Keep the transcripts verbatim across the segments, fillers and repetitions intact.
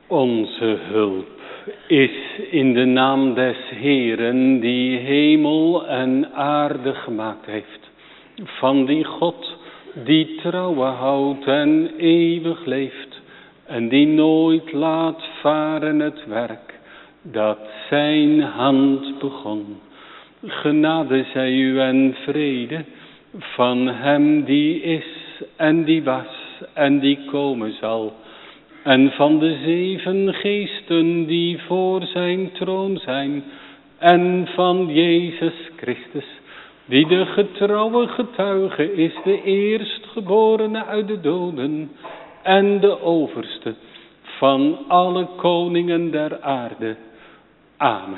Onze hulp is in de naam des Heeren, die hemel en aarde gemaakt heeft. Van die God die trouwe houdt en eeuwig leeft. En die nooit laat varen het werk dat zijn hand begon. Genade zij u en vrede van hem die is en die was en die komen zal. En van de zeven geesten die voor zijn troon zijn. En van Jezus Christus, die de getrouwe getuige is, de eerstgeborene uit de doden. En de overste van alle koningen der aarde. Amen.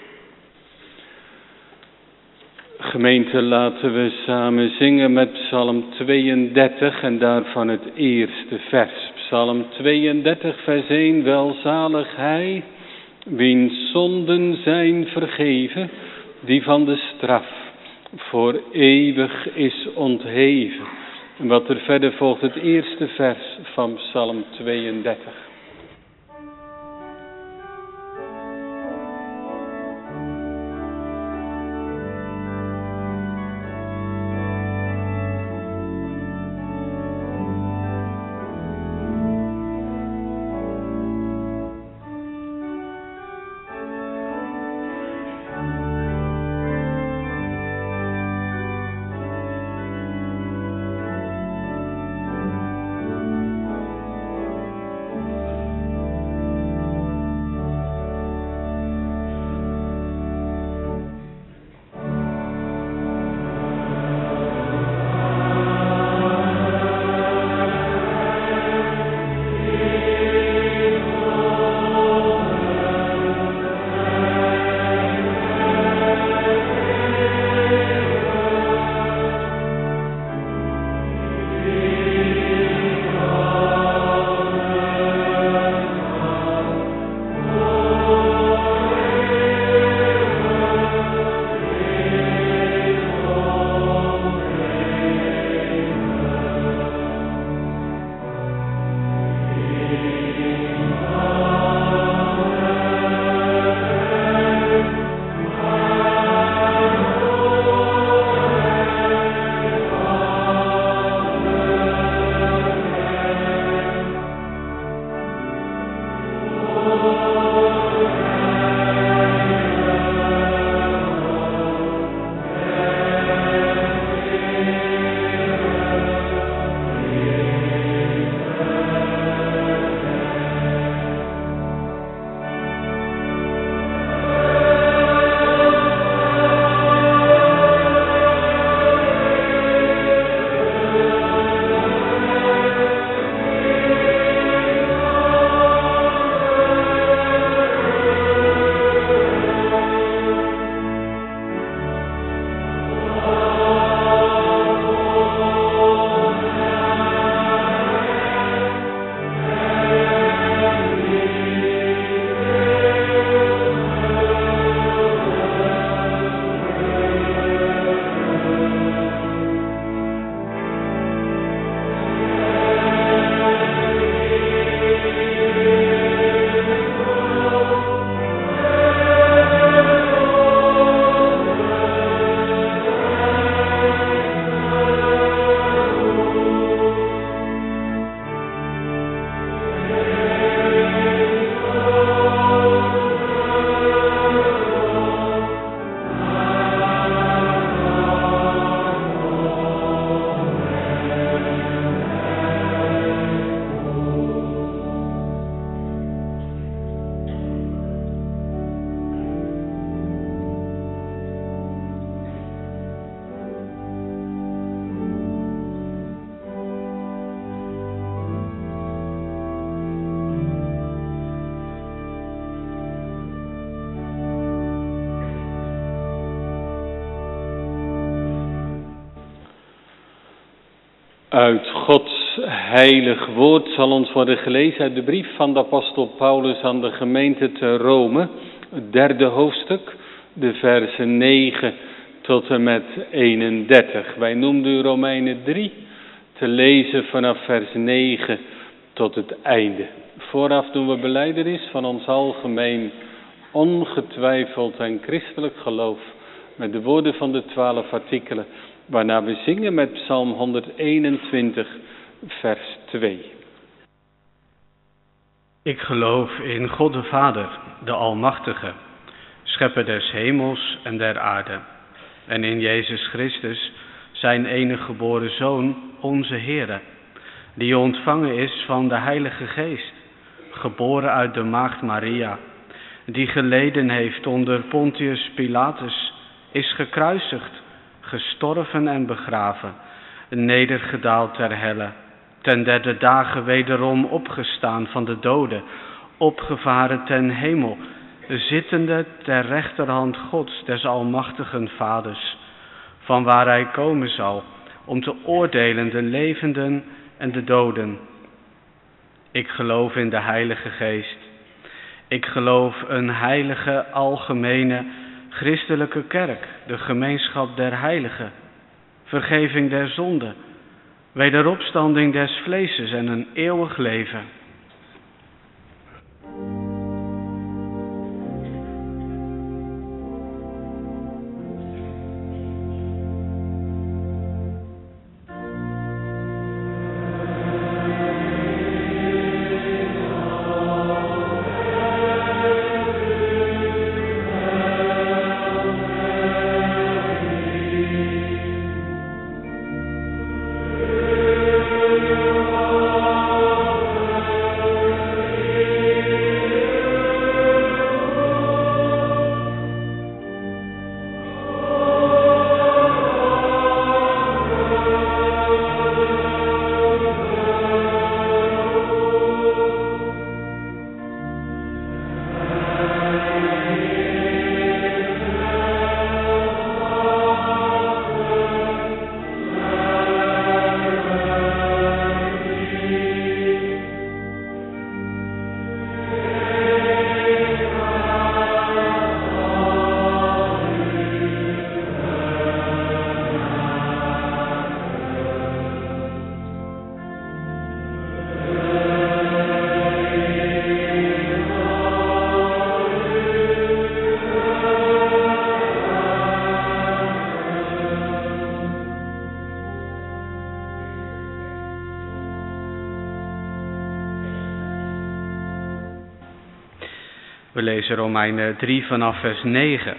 Gemeente, laten we samen zingen met Psalm tweeëndertig en daarvan het eerste vers. Psalm tweeëndertig, vers één. Welzalig hij, wiens zonden zijn vergeven, die van de straf voor eeuwig is ontheven. En wat er verder volgt, het eerste vers van Psalm tweeëndertig. Uit Gods heilig woord zal ons worden gelezen uit de brief van de apostel Paulus aan de gemeente te Rome, het derde hoofdstuk, de versen negen tot en met eenendertig. Wij noemden Romeinen drie, te lezen vanaf vers negen tot het einde. Vooraf doen we belijdenis van ons algemeen ongetwijfeld en christelijk geloof met de woorden van de twaalf artikelen, waarna we zingen met Psalm honderdeenentwintig, vers twee. Ik geloof in God de Vader, de Almachtige, schepper des hemels en der aarde, en in Jezus Christus, zijn enige geboren Zoon, onze Heere, die ontvangen is van de Heilige Geest, geboren uit de Maagd Maria, die geleden heeft onder Pontius Pilatus, is gekruisigd, gestorven en begraven, nedergedaald ter helle, ten derde dagen wederom opgestaan van de doden, opgevaren ten hemel, zittende ter rechterhand Gods des almachtigen Vaders, van waar hij komen zal, om te oordelen de levenden en de doden. Ik geloof in de Heilige Geest. Ik geloof een heilige, algemene, christelijke kerk, de gemeenschap der heiligen, vergeving der zonden, wederopstanding des vleeses en een eeuwig leven. We lezen Romeinen drie vanaf vers negen.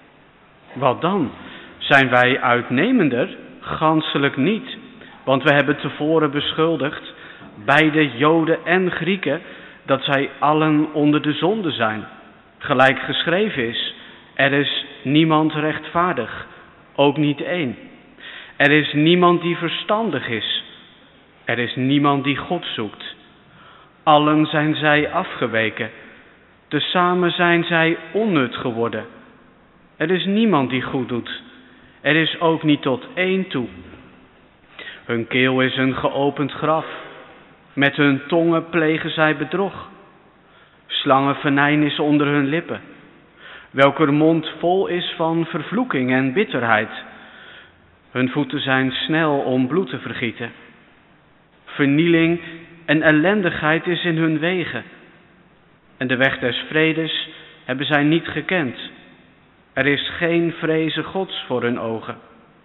Wat dan? Zijn wij uitnemender? Ganselijk niet. Want we hebben tevoren beschuldigd, beide Joden en Grieken, dat zij allen onder de zonde zijn. Gelijk geschreven is, er is niemand rechtvaardig, ook niet één. Er is niemand die verstandig is. Er is niemand die God zoekt. Allen zijn zij afgeweken. Tezamen zijn zij onnut geworden. Er is niemand die goed doet. Er is ook niet tot één toe. Hun keel is een geopend graf. Met hun tongen plegen zij bedrog. Slangenvenijn is onder hun lippen. Welker mond vol is van vervloeking en bitterheid. Hun voeten zijn snel om bloed te vergieten. Vernieling en ellendigheid is in hun wegen. En de weg des vredes hebben zij niet gekend. Er is geen vreze Gods voor hun ogen.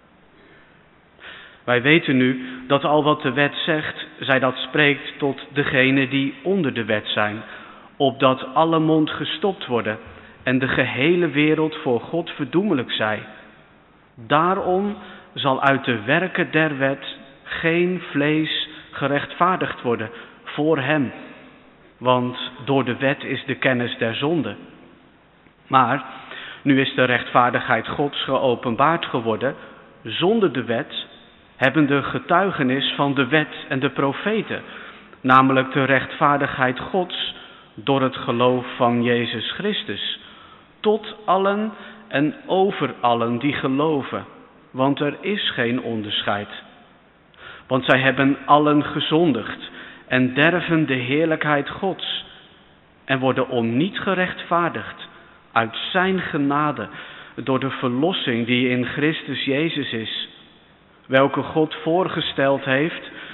Wij weten nu dat al wat de wet zegt, zij dat spreekt tot degenen die onder de wet zijn, opdat alle mond gestopt worden en de gehele wereld voor God verdoemelijk zij. Daarom zal uit de werken der wet geen vlees gerechtvaardigd worden voor hem. Want door de wet is de kennis der zonde. Maar nu is de rechtvaardigheid Gods geopenbaard geworden, zonder de wet, hebben de getuigenis van de wet en de profeten, namelijk de rechtvaardigheid Gods door het geloof van Jezus Christus, tot allen en over allen die geloven, want er is geen onderscheid. Want zij hebben allen gezondigd en derven de heerlijkheid Gods en worden om niet gerechtvaardigd uit zijn genade door de verlossing die in Christus Jezus is, welke God voorgesteld heeft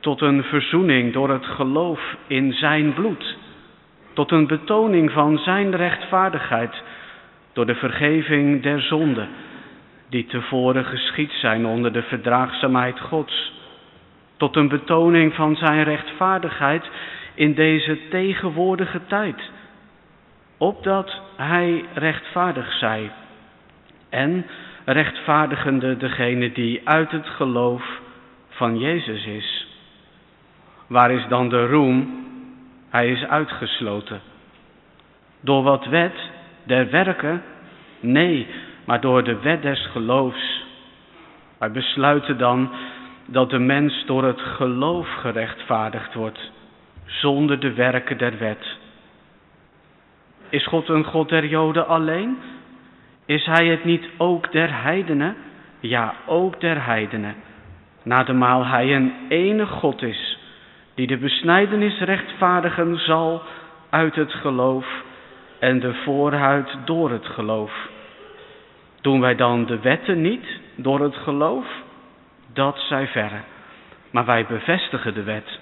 tot een verzoening door het geloof in zijn bloed, tot een betoning van zijn rechtvaardigheid door de vergeving der zonden, die tevoren geschied zijn onder de verdraagzaamheid Gods, tot een betoning van zijn rechtvaardigheid in deze tegenwoordige tijd, opdat hij rechtvaardig zij en rechtvaardigende degene die uit het geloof van Jezus is. Waar is dan de roem? Hij is uitgesloten. Door wat wet der werken? Nee, maar door de wet des geloofs. Wij besluiten dan dat de mens door het geloof gerechtvaardigd wordt, zonder de werken der wet. Is God een God der Joden alleen? Is hij het niet ook der heidenen? Ja, ook der heidenen. Nademaal hij een enige God is, die de besnijdenis rechtvaardigen zal uit het geloof en de voorhuid door het geloof. Doen wij dan de wetten niet door het geloof? Dat zij verre. Maar wij bevestigen de wet.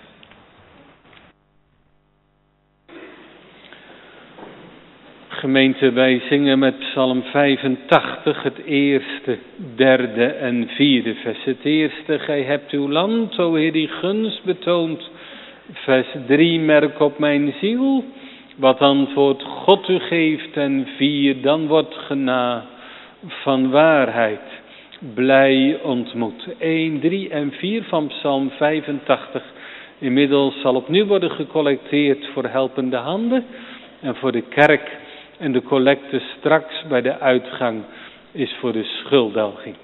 Gemeente, wij zingen met Psalm vijfentachtig het eerste, derde en vierde vers. Het eerste, gij hebt uw land, o Heer, die gunst betoont. Vers drie, merk op mijn ziel, wat antwoord God u geeft. En vier, dan wordt gena van waarheid blij ontmoet. een, drie en vier van Psalm vijfentachtig. Inmiddels zal opnieuw worden gecollecteerd voor helpende handen en voor de kerk. En de collecte straks bij de uitgang is voor de schuldelging.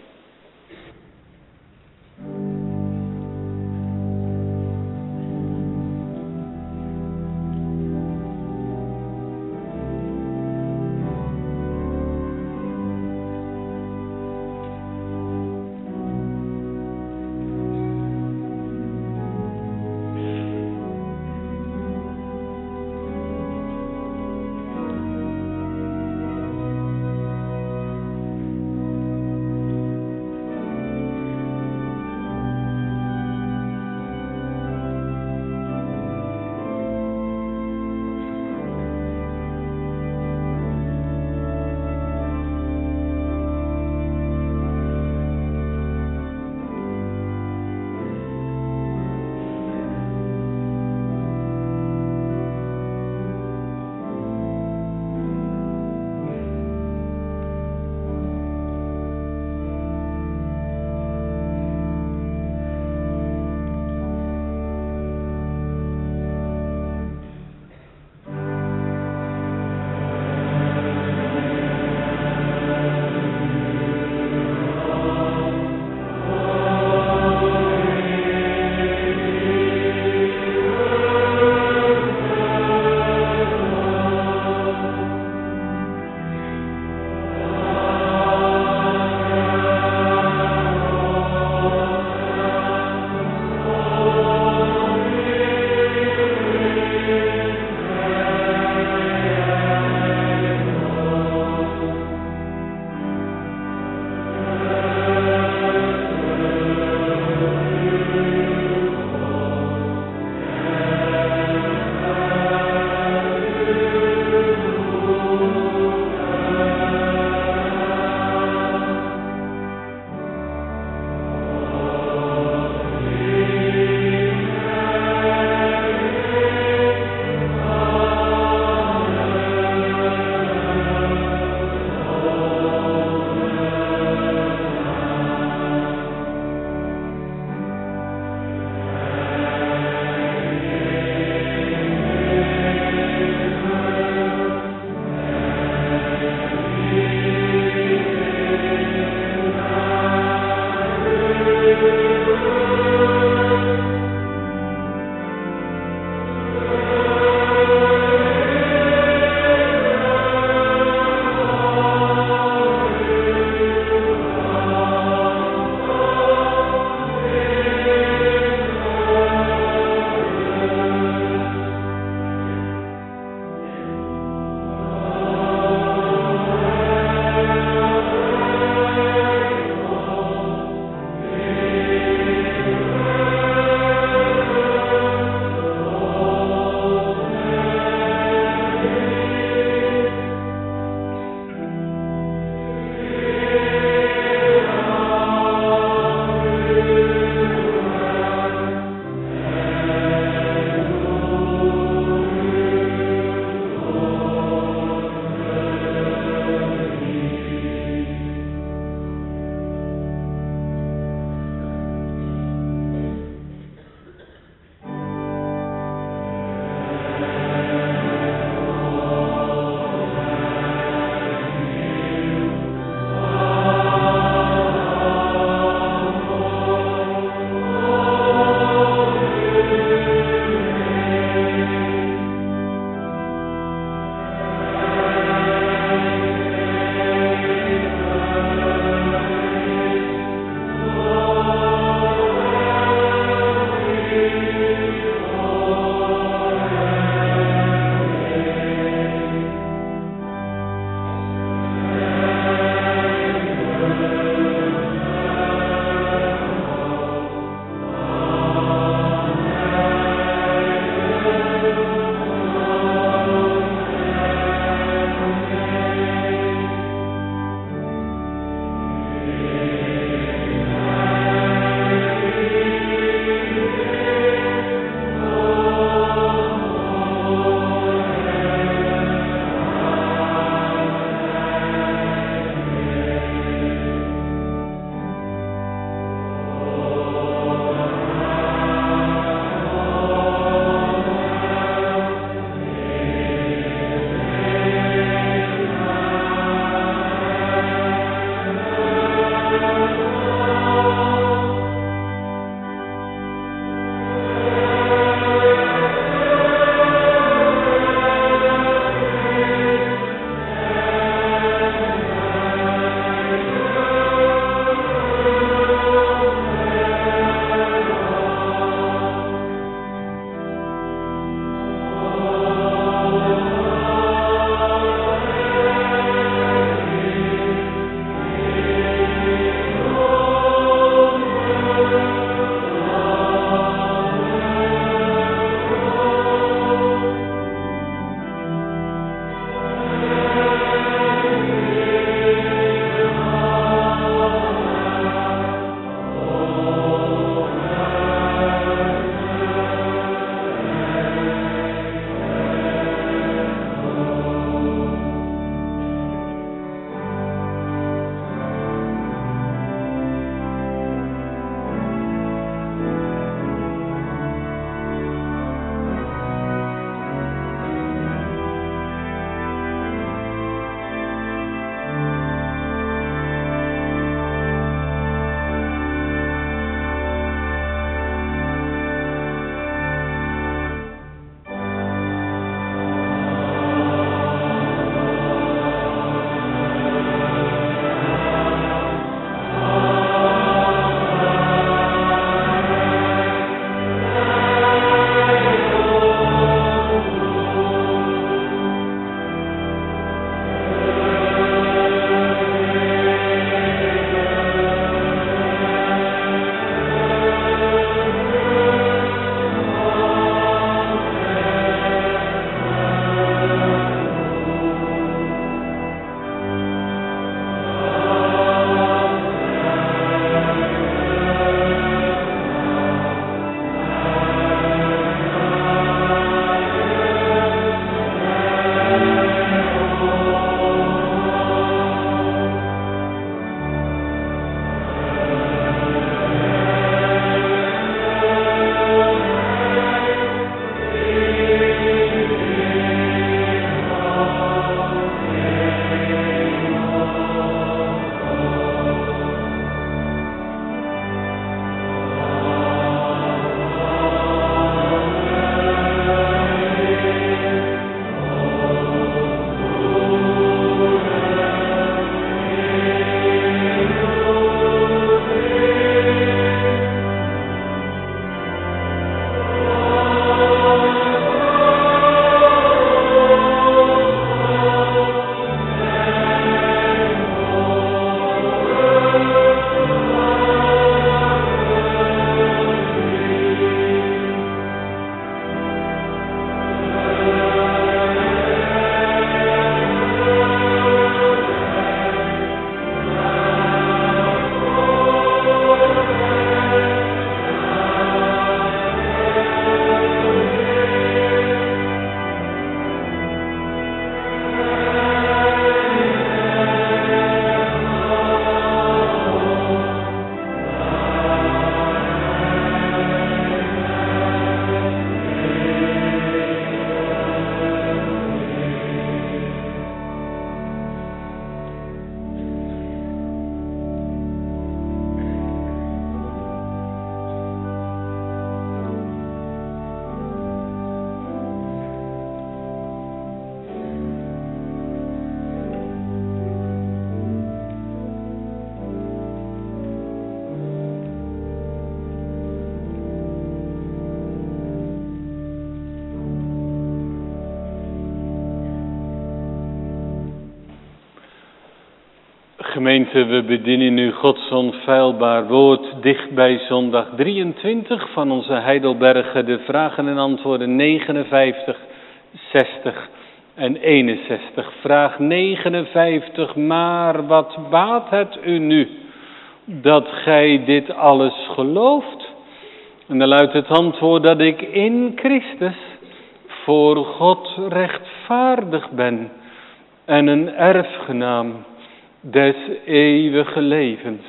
Gemeente, we bedienen u Gods onfeilbaar woord dicht bij zondag drieëntwintig van onze Heidelbergen, de vragen en antwoorden negenenvijftig, zestig en eenenzestig. Vraag negenenvijftig, maar wat baat het u nu dat gij dit alles gelooft? En dan luidt het antwoord dat ik in Christus voor God rechtvaardig ben en een erfgenaam des eeuwige levens.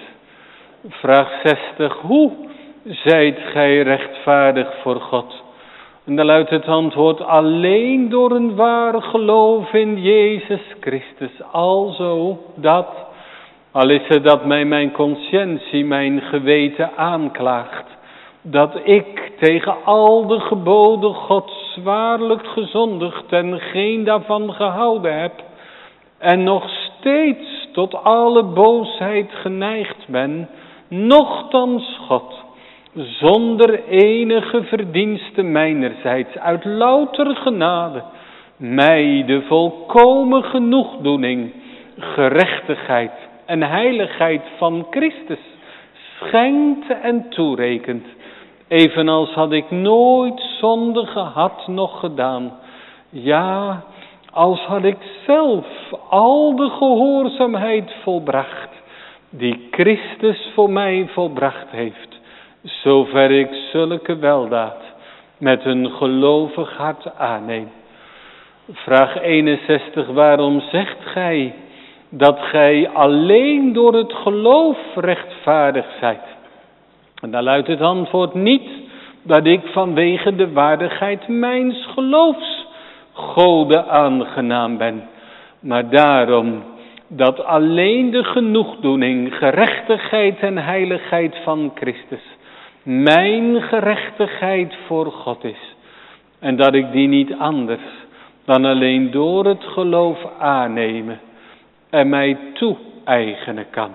Vraag zestig, hoe zijt gij rechtvaardig voor God? En dan luidt het antwoord, alleen door een waar geloof in Jezus Christus. Alzo dat, al is het dat mij mijn conscientie, mijn geweten aanklaagt, dat ik tegen al de geboden Gods zwaarlijk gezondigd en geen daarvan gehouden heb, en nog steeds tot alle boosheid geneigd ben, nochtans God, zonder enige verdienste mijnerzijds, uit louter genade, mij de volkomen genoegdoening, gerechtigheid en heiligheid van Christus schenkt en toerekent, evenals had ik nooit zonde gehad nog gedaan. Ja, als had ik zelf al de gehoorzaamheid volbracht, die Christus voor mij volbracht heeft, zover ik zulke weldaad met een gelovig hart aanneem. Vraag eenenzestig, waarom zegt gij dat gij alleen door het geloof rechtvaardig zijt? En daar luidt het antwoord, niet dat ik vanwege de waardigheid mijns geloofs Gode aangenaam ben, maar daarom dat alleen de genoegdoening, gerechtigheid en heiligheid van Christus mijn gerechtigheid voor God is. En dat ik die niet anders dan alleen door het geloof aannemen en mij toe-eigenen kan.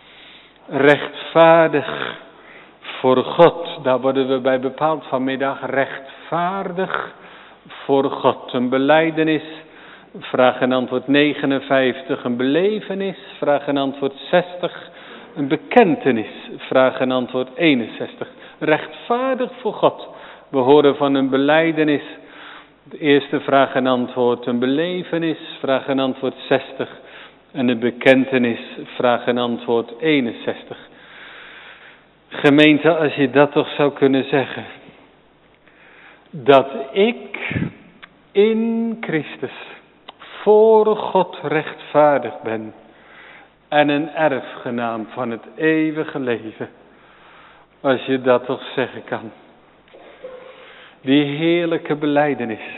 Rechtvaardig voor God, daar worden we bij bepaald vanmiddag rechtvaardig voor God. Een belijdenis, vraag en antwoord negenenvijftig, een belevenis, vraag en antwoord zestig, een bekentenis, vraag en antwoord eenenzestig. Rechtvaardig voor God. We horen van een belijdenis, de eerste vraag en antwoord, een belevenis, vraag en antwoord zestig en een bekentenis, vraag en antwoord eenenzestig. Gemeente, als je dat toch zou kunnen zeggen, dat ik in Christus voor God rechtvaardig ben en een erfgenaam van het eeuwige leven. Als je dat toch zeggen kan. Die heerlijke belijdenis.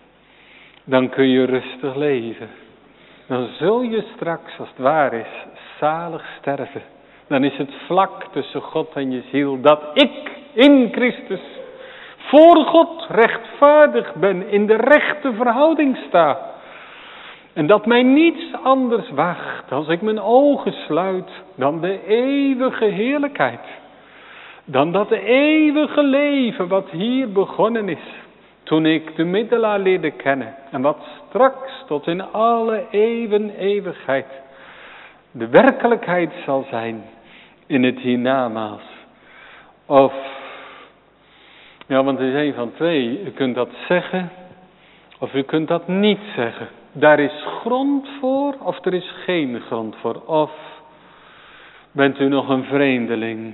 Dan kun je rustig leven. Dan zul je straks, als het waar is, zalig sterven. Dan is het vlak tussen God en je ziel dat ik in Christus voor God rechtvaardig ben, in de rechte verhouding sta. En dat mij niets anders wacht als ik mijn ogen sluit dan de eeuwige heerlijkheid. Dan dat eeuwige leven wat hier begonnen is, toen ik de middelaar leerde kennen. En wat straks tot in alle eeuwen eeuwigheid de werkelijkheid zal zijn in het hiernamaals. Of, ja, want het is een van twee. U kunt dat zeggen of u kunt dat niet zeggen. Daar is grond voor of er is geen grond voor. Of bent u nog een vreemdeling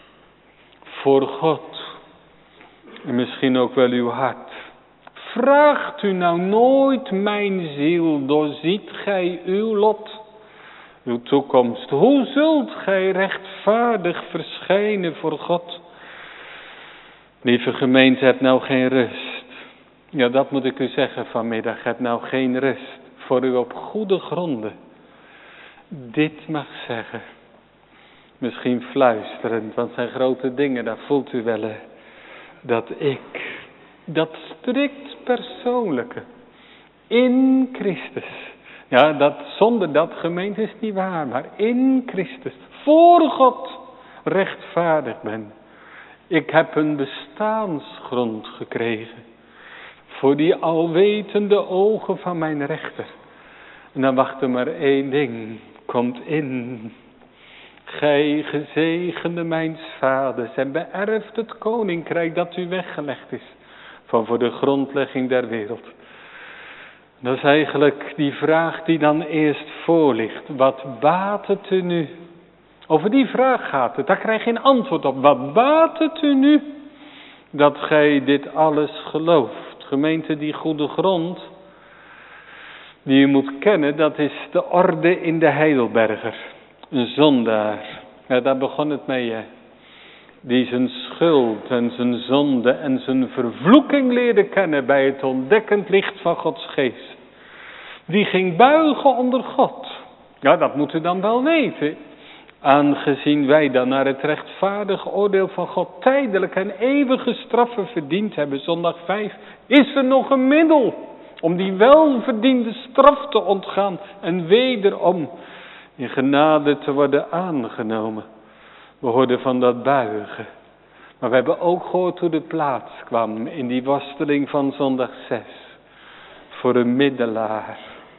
voor God en misschien ook wel uw hart. Vraagt u nou nooit, mijn ziel, doorziet gij uw lot, uw toekomst. Hoe zult gij rechtvaardig verschijnen voor God? Lieve gemeente, hebt nou geen rust. Ja, dat moet ik u zeggen vanmiddag. Hebt nou geen rust voor u op goede gronden dit mag zeggen. Misschien fluisterend, want zijn grote dingen, daar voelt u wel hè, dat ik, dat strikt persoonlijke, in Christus. Ja, dat zonder dat gemeente is niet waar, maar in Christus, voor God rechtvaardig ben. Ik heb een bestaansgrond gekregen voor die alwetende ogen van mijn rechter. En dan wacht er maar één ding. komt in. Gij gezegende mijns vaders en beërft het koninkrijk dat u weggelegd is van voor de grondlegging der wereld. Dat is eigenlijk die vraag die dan eerst voor ligt. Wat baat het u nu? Over die vraag gaat het, daar krijg je een antwoord op. Wat baat het u nu dat gij dit alles gelooft? Gemeente, die goede grond die u moet kennen, dat is de orde in de Heidelberger. Een zondaar. Ja, daar begon het mee, hè. Die zijn schuld en zijn zonde en zijn vervloeking leerde kennen bij het ontdekkend licht van Gods geest. Die ging buigen onder God. Ja, dat moet u dan wel weten. Aangezien wij dan naar het rechtvaardig oordeel van God tijdelijk en eeuwige straffen verdiend hebben. Zondag vijf is er nog een middel om die welverdiende straf te ontgaan en wederom in genade te worden aangenomen. We hoorden van dat buigen. Maar we hebben ook gehoord hoe de plaats kwam in die worsteling van zondag zes. Voor een middelaar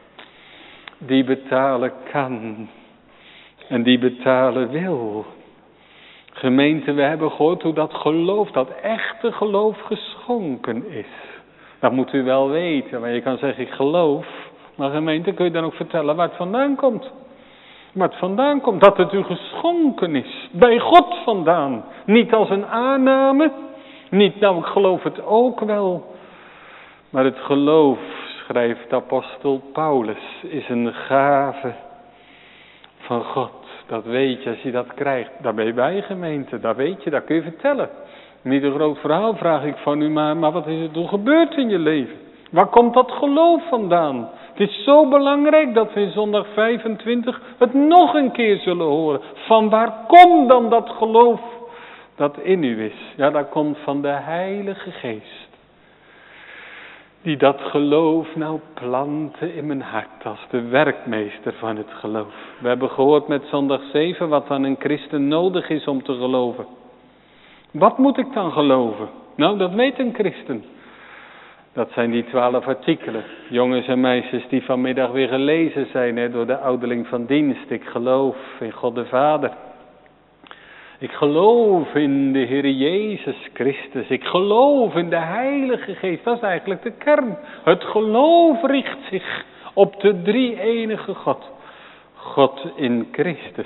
die betalen kan en die betalen wil. Gemeente, we hebben gehoord hoe dat geloof, dat echte geloof geschonken is. Dat moet u wel weten, maar je kan zeggen ik geloof. Maar gemeente, kun je dan ook vertellen waar het vandaan komt? Waar het vandaan komt, dat het u geschonken is. Bij God vandaan. Niet als een aanname. Niet, nou ik geloof het ook wel. Maar het geloof, schrijft apostel Paulus, is een gave van God. Dat weet je als je dat krijgt. Daar ben je bij, gemeente. Dat weet je, dat kun je vertellen. Niet een groot verhaal vraag ik van u, maar, maar wat is er toen gebeurd in je leven? Waar komt dat geloof vandaan? Het is zo belangrijk dat we in zondag vijfentwintig het nog een keer zullen horen. Van waar komt dan dat geloof dat in u is? Ja, dat komt van de Heilige Geest. Die dat geloof nou planten in mijn hart als de werkmeester van het geloof. We hebben gehoord met zondag zeven wat dan een christen nodig is om te geloven. Wat moet ik dan geloven? Nou, dat weet een christen. Dat zijn die twaalf artikelen. Jongens en meisjes die vanmiddag weer gelezen zijn hè, door de ouderling van dienst. Ik geloof in God de Vader. Ik geloof in de Heer Jezus Christus. Ik geloof in de Heilige Geest. Dat is eigenlijk de kern. Het geloof richt zich op de drie-enige God. God in Christus.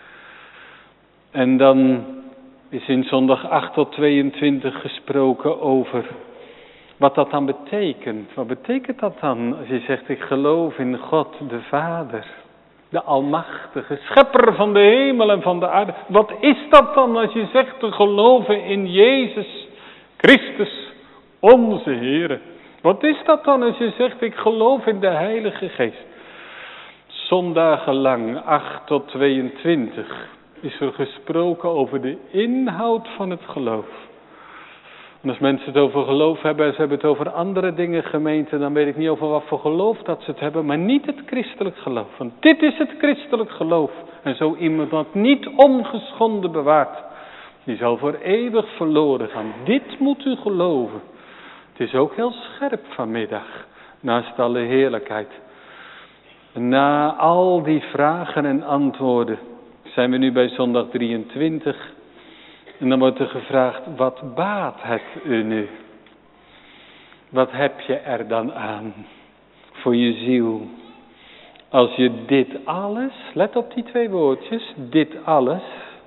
En dan is in zondag acht tot tweeëntwintig gesproken over wat dat dan betekent. Wat betekent dat dan als je zegt ik geloof in God de Vader. De Almachtige, schepper van de hemel en van de aarde. Wat is dat dan als je zegt te geloven in Jezus Christus, onze Heer? Wat is dat dan als je zegt ik geloof in de Heilige Geest? Zondagenlang, acht tot tweeëntwintig, is er gesproken over de inhoud van het geloof. En als mensen het over geloof hebben en ze hebben het over andere dingen, gemeente, dan weet ik niet over wat voor geloof dat ze het hebben, maar niet het christelijk geloof. Want dit is het christelijk geloof. En zo iemand dat niet ongeschonden bewaart, die zal voor eeuwig verloren gaan. Dit moet u geloven. Het is ook heel scherp vanmiddag, naast alle heerlijkheid. Na al die vragen en antwoorden zijn we nu bij zondag drieëntwintig. En dan wordt er gevraagd, wat baat het u nu? Wat heb je er dan aan voor je ziel? Als je dit alles, let op die twee woordjes, dit alles.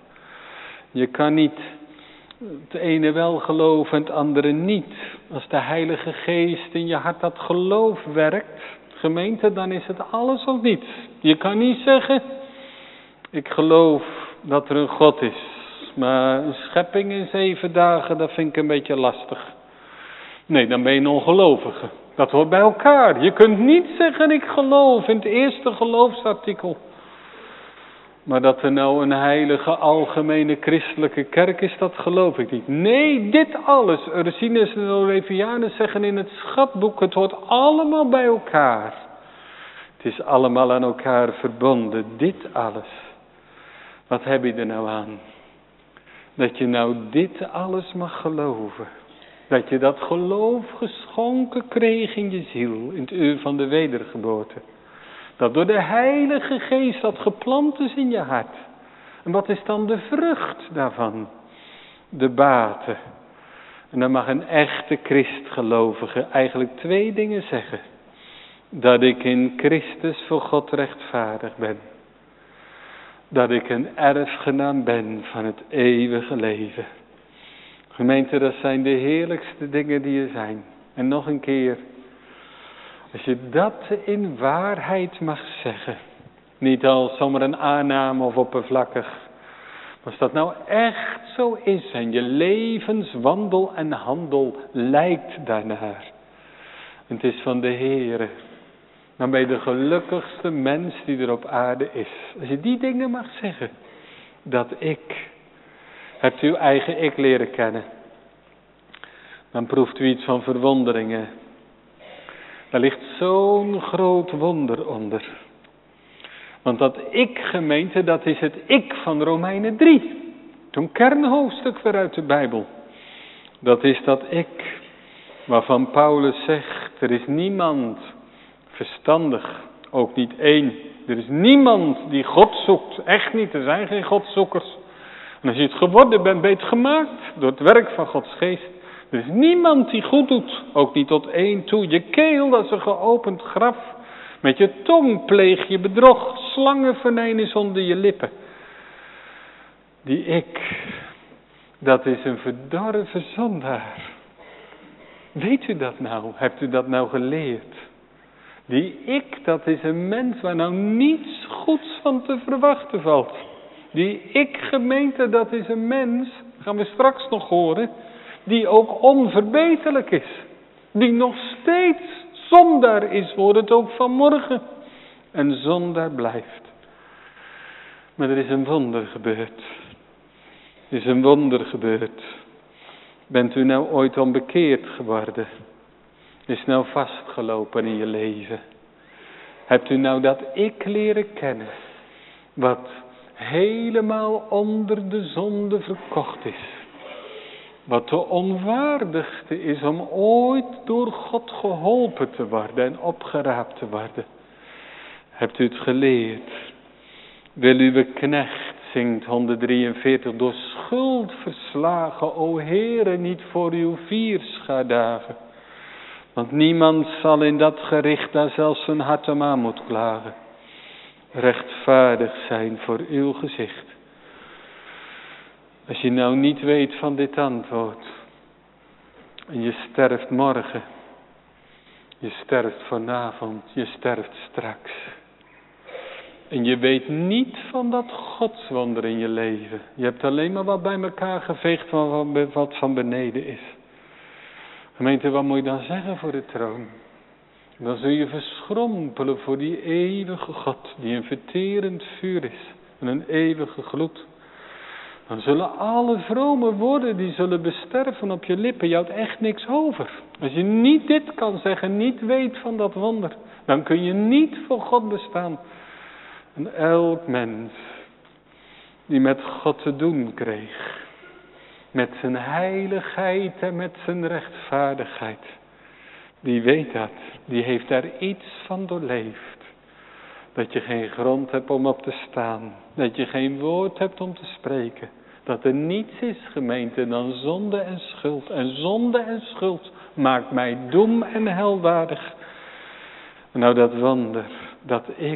Je kan niet het ene wel geloven en het andere niet. Als de Heilige Geest in je hart dat geloof werkt, gemeente, dan is het alles of niets. Je kan niet zeggen, ik geloof dat er een God is. Maar een schepping in zeven dagen, dat vind ik een beetje lastig. Nee, dan ben je een ongelovige. Dat hoort bij elkaar. Je kunt niet zeggen, ik geloof in het eerste geloofsartikel. Maar dat er nou een heilige, algemene christelijke kerk is, dat geloof ik niet. Nee, dit alles. Ursinus en Olevianus zeggen in het schatboek, het hoort allemaal bij elkaar. Het is allemaal aan elkaar verbonden, dit alles. Wat heb je er nou aan? Dat je nou dit alles mag geloven. Dat je dat geloof geschonken kreeg in je ziel, in het uur van de wedergeboorte. Dat door de Heilige Geest dat geplant is in je hart. En wat is dan de vrucht daarvan? De baten. En dan mag een echte christgelovige eigenlijk twee dingen zeggen. Dat ik in Christus voor God rechtvaardig ben. Dat ik een erfgenaam ben van het eeuwige leven. Gemeente, dat zijn de heerlijkste dingen die er zijn. En nog een keer. Als je dat in waarheid mag zeggen. Niet als zomaar een aanname of oppervlakkig. Maar als dat nou echt zo is en je levenswandel en handel lijkt daarnaar. En het is van de Heere. Dan ben je de gelukkigste mens die er op aarde is. Als je die dingen mag zeggen. Dat ik. Hebt u uw eigen ik leren kennen. Dan proeft u iets van verwonderingen. Daar ligt zo'n groot wonder onder. Want dat ik gemeente, dat is het ik van Romeinen drie. Zo'n kernhoofdstuk weer uit de Bijbel. Dat is dat ik. Waarvan Paulus zegt, er is niemand verstandig. Ook niet één. Er is niemand die God zoekt. Echt niet, er zijn geen godzoekers. En als je het geworden bent, ben je het gemaakt. Door het werk van Gods geest. Er is niemand die goed doet. Ook niet tot één toe. Je keel, dat is een geopend graf. Met je tong pleeg je bedrog. Slangenvenijn is onder je lippen. Die ik, dat is een verdorven zondaar. Weet u dat nou? Hebt u dat nou geleerd? Die ik, dat is een mens waar nou niets goeds van te verwachten valt. Die ik gemeente, dat is een mens, gaan we straks nog horen, die ook onverbeterlijk is. Die nog steeds zondaar is, wordt het ook vanmorgen. En zondaar blijft. Maar er is een wonder gebeurd. Er is een wonder gebeurd. Bent u nou ooit onbekeerd geworden? Is nou vastgelopen in je leven? Hebt u nou dat ik leren kennen? Wat helemaal onder de zonde verkocht is. Wat de onwaardigste is om ooit door God geholpen te worden en opgeraapt te worden. Hebt u het geleerd? Wil uw knecht, zingt honderddrieënveertig, door schuld verslagen, o Heere, niet voor uw vierschaardagen. Want niemand zal in dat gericht daar zelfs zijn hart om aan moet klagen. Rechtvaardig zijn voor uw gezicht. Als je nou niet weet van dit antwoord. En je sterft morgen. Je sterft vanavond. Je sterft straks. En je weet niet van dat godswonder in je leven. Je hebt alleen maar wat bij elkaar geveegd van wat van beneden is. Gemeente, wat moet je dan zeggen voor de troon? Dan zul je verschrompelen voor die eeuwige God. Die een verterend vuur is. En een eeuwige gloed. Dan zullen alle vrome woorden, die zullen besterven op je lippen. Je houdt echt niks over. Als je niet dit kan zeggen, niet weet van dat wonder. Dan kun je niet voor God bestaan. En elk mens die met God te doen kreeg. Met zijn heiligheid en met zijn rechtvaardigheid. Die weet dat. Die heeft daar iets van doorleefd. Dat je geen grond hebt om op te staan. Dat je geen woord hebt om te spreken. Dat er niets is, gemeente, dan zonde en schuld. En zonde en schuld maakt mij dom en helwaardig. Nou, dat wonder, dat ik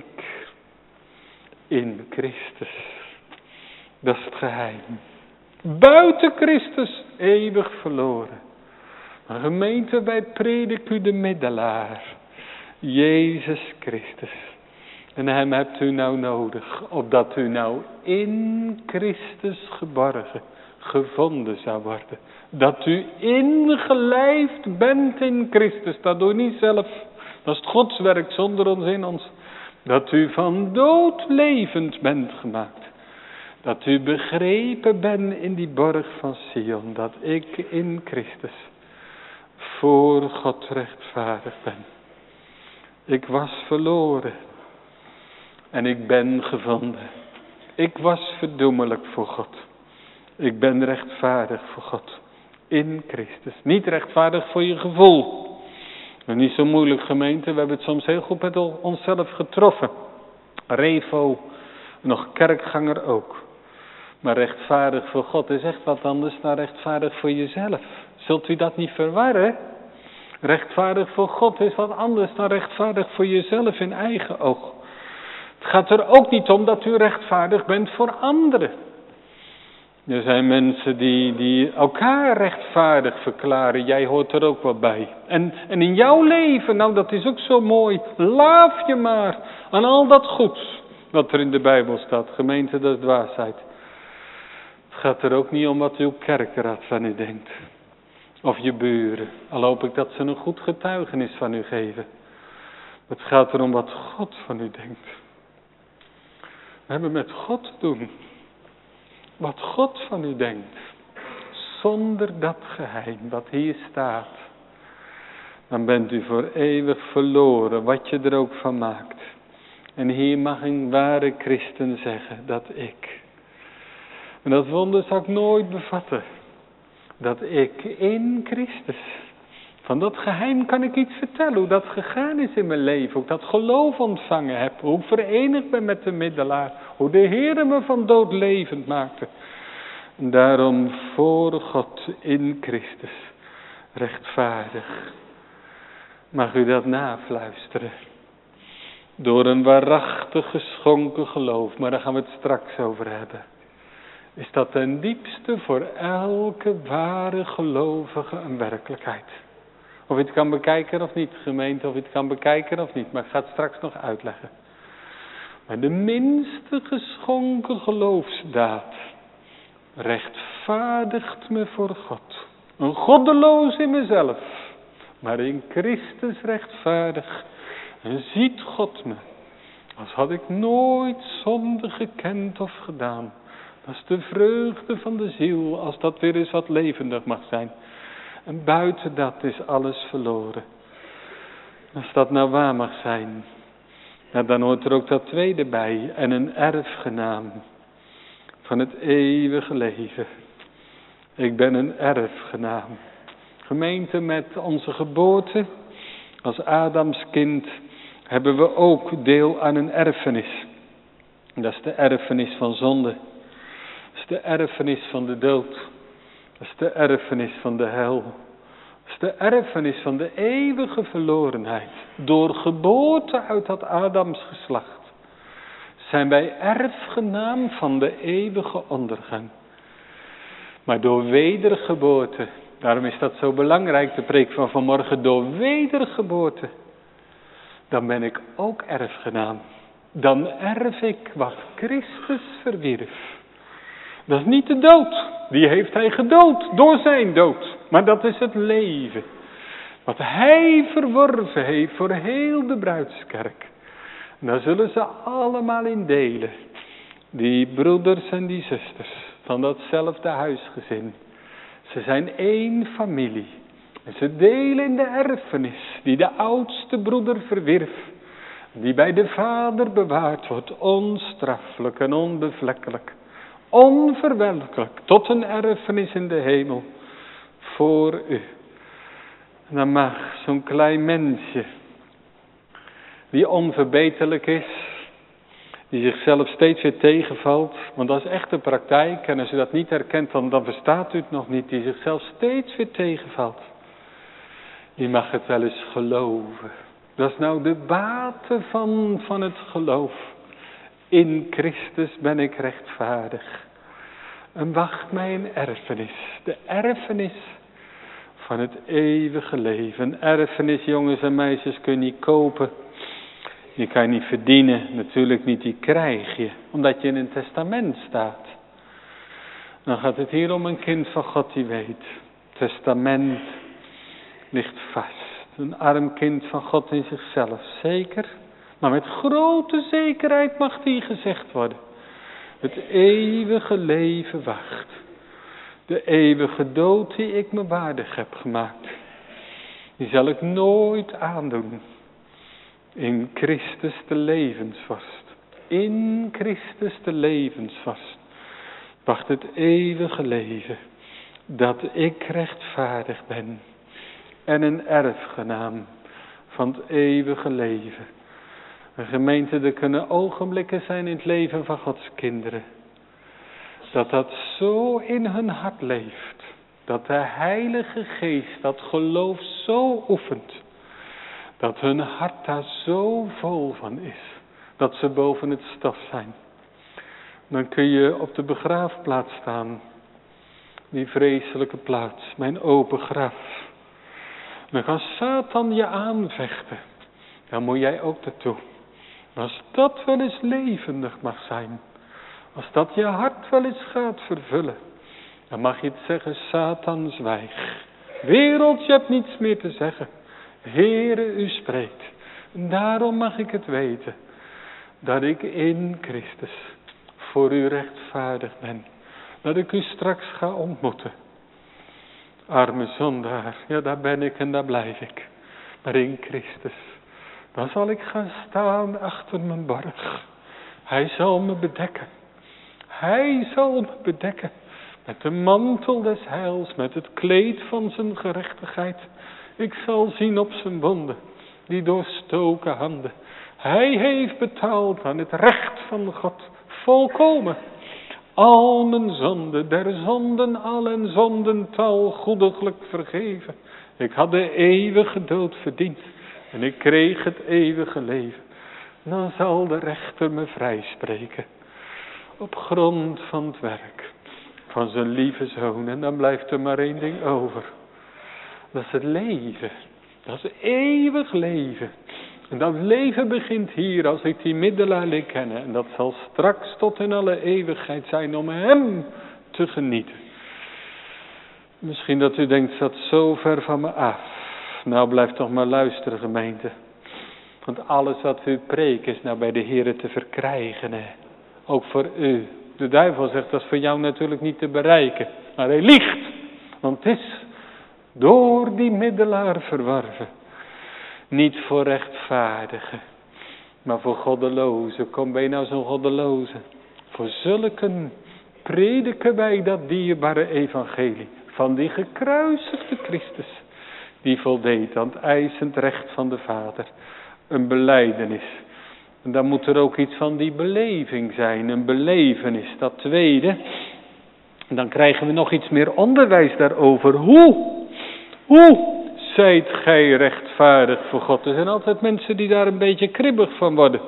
in Christus. Dat is het geheim. Buiten Christus eeuwig verloren. Maar gemeente, wij prediken u de middelaar. Jezus Christus. En hem hebt u nou nodig. Opdat u nou in Christus geborgen, gevonden zou worden. Dat u ingelijfd bent in Christus. Dat doe je niet zelf. Dat is het Gods werk zonder ons in ons. Dat u van dood levend bent gemaakt. Dat u begrepen bent in die borg van Sion. Dat ik in Christus voor God rechtvaardig ben. Ik was verloren. En ik ben gevonden. Ik was verdoemelijk voor God. Ik ben rechtvaardig voor God. In Christus. Niet rechtvaardig voor je gevoel. Maar niet zo moeilijk, gemeente. We hebben het soms heel goed met onszelf getroffen. Revo, nog kerkganger ook. Maar rechtvaardig voor God is echt wat anders dan rechtvaardig voor jezelf. Zult u dat niet verwarren? Rechtvaardig voor God is wat anders dan rechtvaardig voor jezelf in eigen oog. Het gaat er ook niet om dat u rechtvaardig bent voor anderen. Er zijn mensen die, die elkaar rechtvaardig verklaren. Jij hoort er ook wel bij. En, en in jouw leven, nou dat is ook zo mooi. Laaf je maar aan al dat goeds wat er in de Bijbel staat. Gemeente, dat is dwaasheid. Het gaat er ook niet om wat uw kerkraad van u denkt. Of je buren. Al hoop ik dat ze een goed getuigenis van u geven. Het gaat erom wat God van u denkt. We hebben met God te doen. Wat God van u denkt. Zonder dat geheim wat hier staat. Dan bent u voor eeuwig verloren. Wat je er ook van maakt. En hier mag een ware christen zeggen. Dat ik. En dat wonder zal ik nooit bevatten. Dat ik in Christus. Van dat geheim kan ik iets vertellen. Hoe dat gegaan is in mijn leven. Hoe ik dat geloof ontvangen heb. Hoe ik verenigd ben met de middelaar. Hoe de Heer me van dood levend maakte. En daarom voor God in Christus. Rechtvaardig. Mag u dat nafluisteren. Door een waarachtig geschonken geloof. Maar daar gaan we het straks over hebben. Is dat ten diepste voor elke ware gelovige een werkelijkheid. Of je het kan bekijken of niet, gemeente, of je het kan bekijken of niet. Maar ik ga het straks nog uitleggen. Maar de minste geschonken geloofsdaad rechtvaardigt me voor God. Een goddeloos in mezelf, maar in Christus rechtvaardig. En ziet God me, als had ik nooit zonde gekend of gedaan. Dat is de vreugde van de ziel, als dat weer eens wat levendig mag zijn. En buiten dat is alles verloren. Als dat nou waar mag zijn, nou dan hoort er ook dat tweede bij. En een erfgenaam van het eeuwige leven. Ik ben een erfgenaam. Gemeente, met onze geboorte als Adams kind hebben we ook deel aan een erfenis. Dat is de erfenis van zonde. Dat is de erfenis van de dood. Dat is de erfenis van de hel. Dat is de erfenis van de eeuwige verlorenheid. Door geboorte uit dat Adams geslacht zijn wij erfgenaam van de eeuwige ondergang. Maar door wedergeboorte, daarom is dat zo belangrijk, de preek van vanmorgen, door wedergeboorte, dan ben ik ook erfgenaam. Dan erf ik wat Christus verwierf. Dat is niet de dood. Die heeft hij gedood door zijn dood. Maar dat is het leven. Wat hij verworven heeft voor heel de bruidskerk. En daar zullen ze allemaal in delen. Die broeders en die zusters van datzelfde huisgezin. Ze zijn één familie. En ze delen in de erfenis die de oudste broeder verwierf. Die bij de vader bewaard wordt. Onstraffelijk en onbevlekkelijk. Onverwelkelijk, tot een erfenis in de hemel, voor u. En dan mag zo'n klein mensje, die onverbeterlijk is, die zichzelf steeds weer tegenvalt, want dat is echt de praktijk, en als u dat niet herkent, dan, dan verstaat u het nog niet, die zichzelf steeds weer tegenvalt. Die mag het wel eens geloven. Dat is nou de bate van, van het geloof. In Christus ben ik rechtvaardig. En wacht mij een erfenis. De erfenis van het eeuwige leven. Een erfenis, jongens en meisjes, kun je niet kopen. Die kan je niet verdienen. Natuurlijk niet, die krijg je. Omdat je in een testament staat. Dan gaat het hier om een kind van God die weet. Testament ligt vast. Een arm kind van God in zichzelf. Zeker. Maar met grote zekerheid mag die gezegd worden. Het eeuwige leven wacht. De eeuwige dood die ik me waardig heb gemaakt. Die zal ik nooit aandoen. In Christus de levensvast. In Christus de levensvast. Wacht het eeuwige leven. Dat ik rechtvaardig ben. En een erfgenaam van het eeuwige leven. Een gemeente, er kunnen ogenblikken zijn in het leven van Gods kinderen. Dat dat zo in hun hart leeft. Dat de Heilige Geest dat geloof zo oefent. Dat hun hart daar zo vol van is. Dat ze boven het stof zijn. Dan kun je op de begraafplaats staan. Die vreselijke plaats. Mijn open graf. Dan gaat Satan je aanvechten. Dan moet jij ook naartoe. Als dat wel eens levendig mag zijn. Als dat je hart wel eens gaat vervullen. Dan mag je het zeggen, Satan, zwijg. Wereld, je hebt niets meer te zeggen. Heere, u spreekt. En daarom mag ik het weten. Dat ik in Christus voor u rechtvaardig ben. Dat ik u straks ga ontmoeten. Arme zondaar, ja daar ben ik en daar blijf ik. Maar in Christus, dan zal ik gaan staan achter mijn borg. Hij zal me bedekken. Hij zal me bedekken. Met de mantel des heils, met het kleed van zijn gerechtigheid. Ik zal zien op zijn wonden, die doorstoken handen. Hij heeft betaald aan het recht van God, volkomen. Al mijn zonden, der zonden al en zondental goediglijk vergeven. Ik had de eeuwige dood verdiend en ik kreeg het eeuwige leven. Dan zal de rechter me vrijspreken op grond van het werk van zijn lieve zoon. En dan blijft er maar één ding over. Dat is het leven. Dat is eeuwig leven. En dat leven begint hier als ik die middelaar leer kennen. En dat zal straks tot in alle eeuwigheid zijn om hem te genieten. Misschien dat u denkt, dat zo ver van me af. Nou, blijf toch maar luisteren, gemeente. Want alles wat u preekt is nou bij de Heere te verkrijgen. Hè? Ook voor u. De duivel zegt, dat is voor jou natuurlijk niet te bereiken. Maar hij liegt. Want het is door die middelaar verworven. Niet voor rechtvaardigen, maar voor goddelozen. Kom, ben je nou zo'n goddeloze? Voor zulken prediken wij dat dierbare evangelie. Van die gekruisigde Christus. Die voldeed aan het eisend recht van de Vader. Een belijdenis. En dan moet er ook iets van die beleving zijn. Een belevenis. Dat tweede. En dan krijgen we nog iets meer onderwijs daarover. Hoe? Hoe? Zijt gij rechtvaardig voor God? Er zijn altijd mensen die daar een beetje kribbig van worden.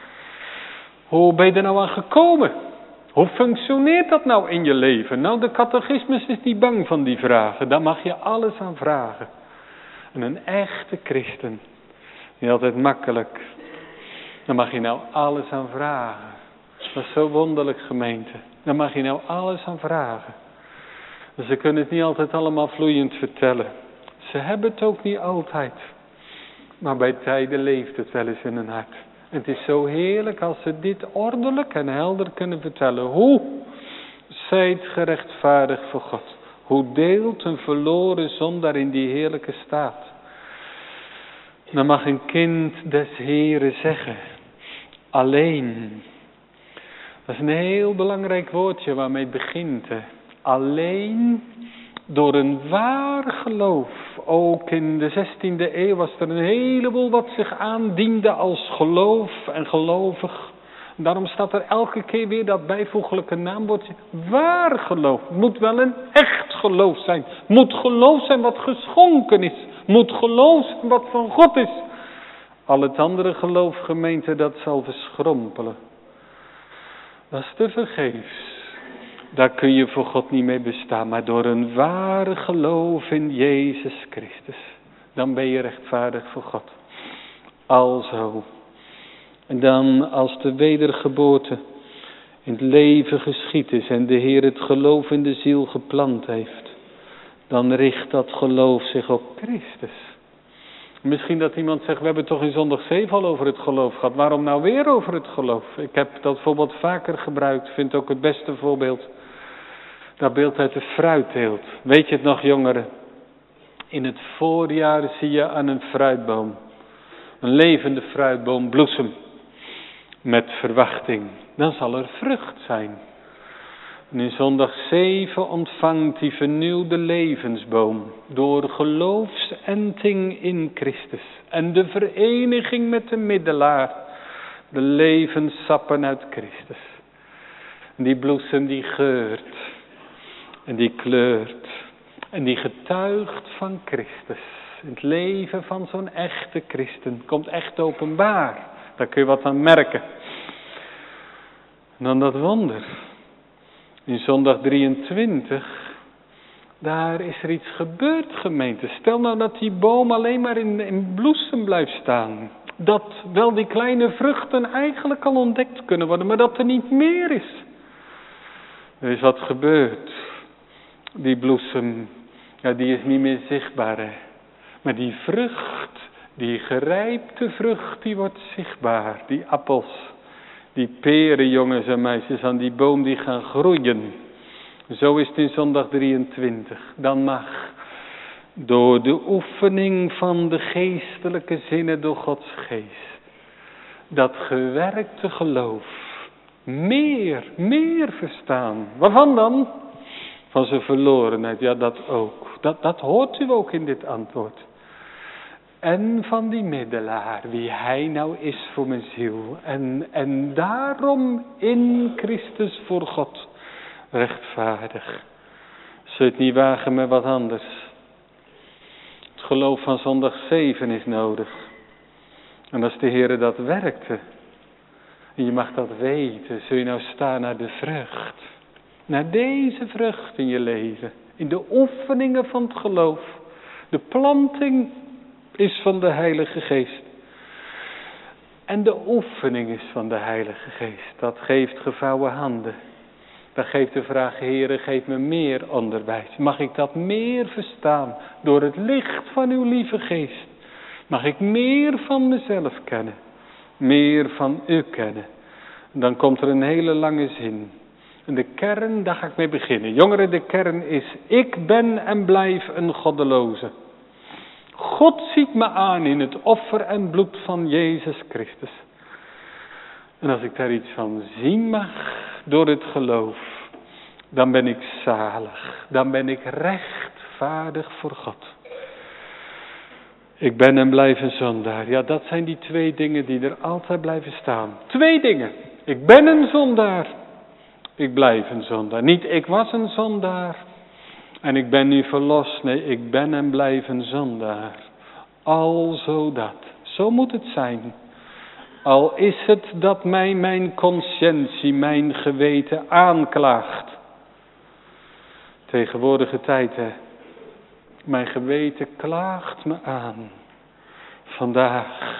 Hoe ben je er nou aan gekomen? Hoe functioneert dat nou in je leven? Nou, de catechismus is niet bang van die vragen. Daar mag je alles aan vragen. En een echte christen, niet altijd makkelijk. Daar mag je nou alles aan vragen. Dat is zo wonderlijk, gemeente. Daar mag je nou alles aan vragen. Dus ze kunnen het niet altijd allemaal vloeiend vertellen. Ze hebben het ook niet altijd. Maar bij tijden leeft het wel eens in hun hart. En het is zo heerlijk als ze dit ordelijk en helder kunnen vertellen. Hoe zijt gerechtvaardigd voor God? Hoe deelt een verloren zondaar in die heerlijke staat? Dan mag een kind des Heren zeggen. Alleen. Dat is een heel belangrijk woordje waarmee het begint. Hè. Alleen door een waar geloof. Ook in de zestiende eeuw was er een heleboel wat zich aandiende als geloof en gelovig. Daarom staat er elke keer weer dat bijvoeglijke naamwoordje. Waar geloof. Moet wel een echt geloof zijn. Moet geloof zijn wat geschonken is. Moet geloof zijn wat van God is. Al het andere geloof, gemeente, dat zal verschrompelen. Dat is te vergeefs. Daar kun je voor God niet mee bestaan. Maar door een ware geloof in Jezus Christus. Dan ben je rechtvaardig voor God. Alzo. En dan als de wedergeboorte in het leven geschied is. En de Heer het geloof in de ziel geplant heeft. Dan richt dat geloof zich op Christus. Misschien dat iemand zegt, we hebben toch in zondag zeven al over het geloof gehad. Waarom nou weer over het geloof? Ik heb dat voorbeeld vaker gebruikt. Vind ook het beste voorbeeld. Dat beeld uit de fruitteelt. Weet je het nog, jongeren? In het voorjaar zie je aan een fruitboom. Een levende fruitboom bloesem. Met verwachting. Dan zal er vrucht zijn. En in zondag zeven ontvangt die vernieuwde levensboom door geloofsenting in Christus en de vereniging met de middelaar, de levenssappen uit Christus. En die bloesem die geurt en die kleurt en die getuigt van Christus. Het leven van zo'n echte christen komt echt openbaar. Daar kun je wat aan merken. En dan dat wonder. In zondag drieëntwintig, daar is er iets gebeurd, gemeente. Stel nou dat die boom alleen maar in, in bloesem blijft staan. Dat wel die kleine vruchten eigenlijk al ontdekt kunnen worden, maar dat er niet meer is. Er is wat gebeurd. Die bloesem, ja, die is niet meer zichtbaar, hè. Maar die vrucht, die gerijpte vrucht, die wordt zichtbaar. Die appels, die peren, jongens en meisjes, aan die boom die gaan groeien. Zo is het in zondag drieëntwintig. Dan mag door de oefening van de geestelijke zinnen door Gods geest dat gewerkte geloof meer, meer verstaan. Waarvan dan? Van zijn verlorenheid, ja dat ook. Dat, dat hoort u ook in dit antwoord. En van die middelaar, wie hij nou is voor mijn ziel. En, en daarom in Christus voor God rechtvaardig. Zul je het niet wagen met wat anders? Het geloof van zondag zeven is nodig. En als de Heere dat werkte, en je mag dat weten, zul je nou staan naar de vrucht. Naar deze vrucht in je leven. In de oefeningen van het geloof. De planting is van de Heilige Geest. En de oefening is van de Heilige Geest. Dat geeft gevouwen handen. Dat geeft de vraag, Heere, geef me meer onderwijs. Mag ik dat meer verstaan door het licht van uw lieve Geest? Mag ik meer van mezelf kennen? Meer van u kennen? En dan komt er een hele lange zin. En de kern, daar ga ik mee beginnen. Jongeren, de kern is, ik ben en blijf een goddeloze. God ziet me aan in het offer en bloed van Jezus Christus. En als ik daar iets van zien mag door het geloof, dan ben ik zalig. Dan ben ik rechtvaardig voor God. Ik ben en blijf een zondaar. Ja, dat zijn die twee dingen die er altijd blijven staan. Twee dingen. Ik ben een zondaar. Ik blijf een zondaar. Niet ik was een zondaar en ik ben nu verlost. Nee, ik ben en blijf een zondaar. Al zodat. Zo moet het zijn. Al is het dat mij mijn conscientie, mijn geweten aanklaagt. Tegenwoordige tijd, hè. Mijn geweten klaagt me aan. Vandaag.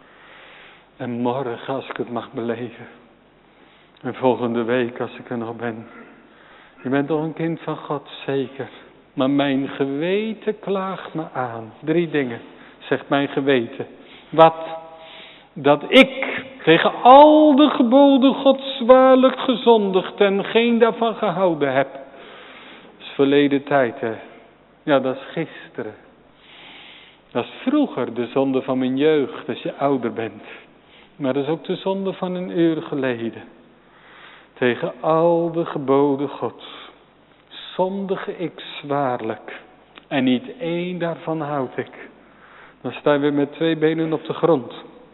En morgen als ik het mag beleven. En volgende week als ik er nog ben. Je bent toch een kind van God, zeker. Maar mijn geweten klaagt me aan. Drie dingen, zegt mijn geweten. Wat? Dat ik tegen al de geboden Gods zwaarlijk gezondigd en geen daarvan gehouden heb. Dat is verleden tijd, hè. Ja, dat is gisteren. Dat is vroeger de zonde van mijn jeugd, als je ouder bent. Maar dat is ook de zonde van een uur geleden. Tegen al de geboden Gods zondige ik zwaarlijk. En niet één daarvan houd ik. Dan staan we met twee benen op de grond.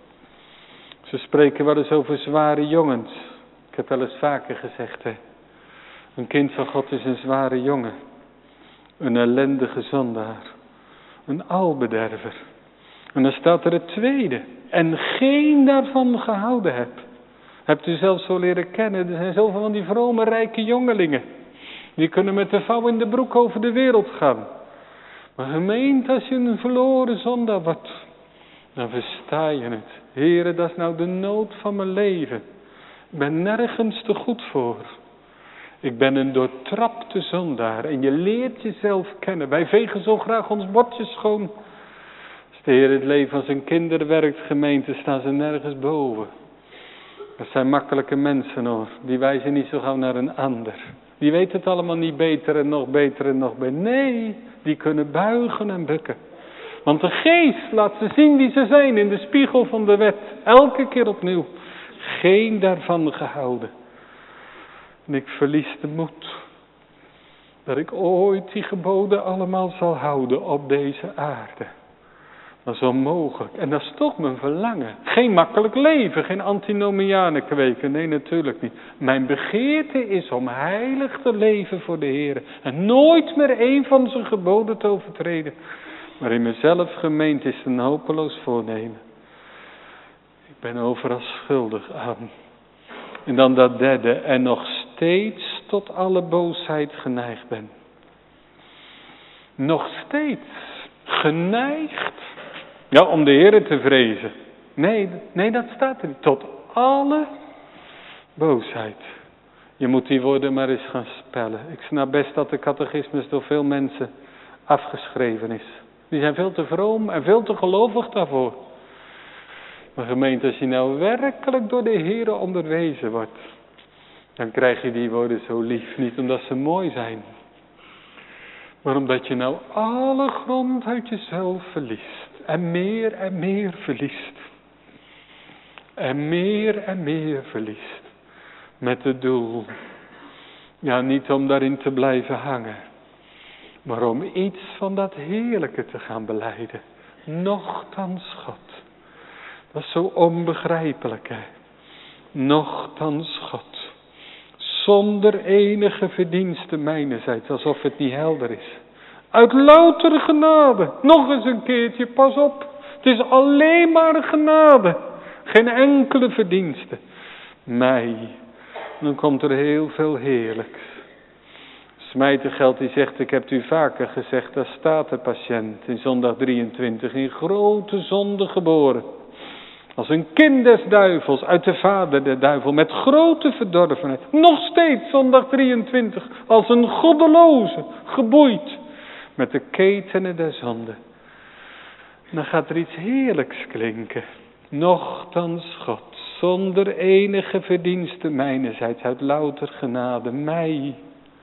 Ze spreken wel eens over zware jongens. Ik heb wel eens vaker gezegd, hè. Een kind van God is een zware jongen. Een ellendige zondaar. Een albederver. En dan staat er het tweede. En geen daarvan gehouden heb. Hebt u zelf zo leren kennen. Er zijn zoveel van die vrome rijke jongelingen. Die kunnen met de vouw in de broek over de wereld gaan. Maar gemeente, als je een verloren zondaar wordt. Dan versta je het. Heere, dat is nou de nood van mijn leven. Ik ben nergens te goed voor. Ik ben een doortrapte zondaar. En je leert jezelf kennen. Wij vegen zo graag ons bordje schoon. Als de Heer het leven van zijn kinderen werkt, gemeente, staan ze nergens boven. Dat zijn makkelijke mensen hoor. Die wijzen niet zo gauw naar een ander. Die weten het allemaal niet beter en nog beter en nog beter. Nee, die kunnen buigen en bukken. Want de geest laat ze zien wie ze zijn in de spiegel van de wet. Elke keer opnieuw. Geen daarvan gehouden. En ik verlies de moed. Dat ik ooit die geboden allemaal zal houden op deze aarde. Dat is onmogelijk. En dat is toch mijn verlangen. Geen makkelijk leven, geen antinomianen kweken. Nee, natuurlijk niet. Mijn begeerte is om heilig te leven voor de Heer. En nooit meer een van zijn geboden te overtreden. Maar in mezelf gemeend is een hopeloos voornemen. Ik ben overal schuldig aan. En dan dat derde. En nog steeds tot alle boosheid geneigd ben. Nog steeds geneigd. Ja, om de Heer te vrezen. Nee, nee, dat staat er niet. Tot alle boosheid. Je moet die woorden maar eens gaan spellen. Ik snap best dat de catechismus door veel mensen afgeschreven is. Die zijn veel te vroom en veel te gelovig daarvoor. Maar gemeente, als je nou werkelijk door de Heer onderwezen wordt, dan krijg je die woorden zo lief. Niet omdat ze mooi zijn, maar omdat je nou alle grond uit jezelf verliest. En meer en meer verliest. En meer en meer verliest. Met het doel. Ja, niet om daarin te blijven hangen. Maar om iets van dat heerlijke te gaan belijden. Nochtans God. Dat is zo onbegrijpelijk, hè. Nochtans God. Zonder enige verdienste mijnerzijds. Alsof het niet helder is. Uit loutere genade. Nog eens een keertje, pas op. Het is alleen maar genade. Geen enkele verdienste. Mij. Dan komt er heel veel heerlijks. Smijtergeld die zegt, ik heb het u vaker gezegd, daar staat de patiënt in zondag drieëntwintig in grote zonde geboren. Als een kind des duivels, uit de vader der duivel, met grote verdorvenheid. Nog steeds zondag drieëntwintig, als een goddeloze, geboeid. Met de ketenen der zonde. Dan gaat er iets heerlijks klinken. Nochtans God, zonder enige verdienste mijnerzijds, uit louter genade, mij.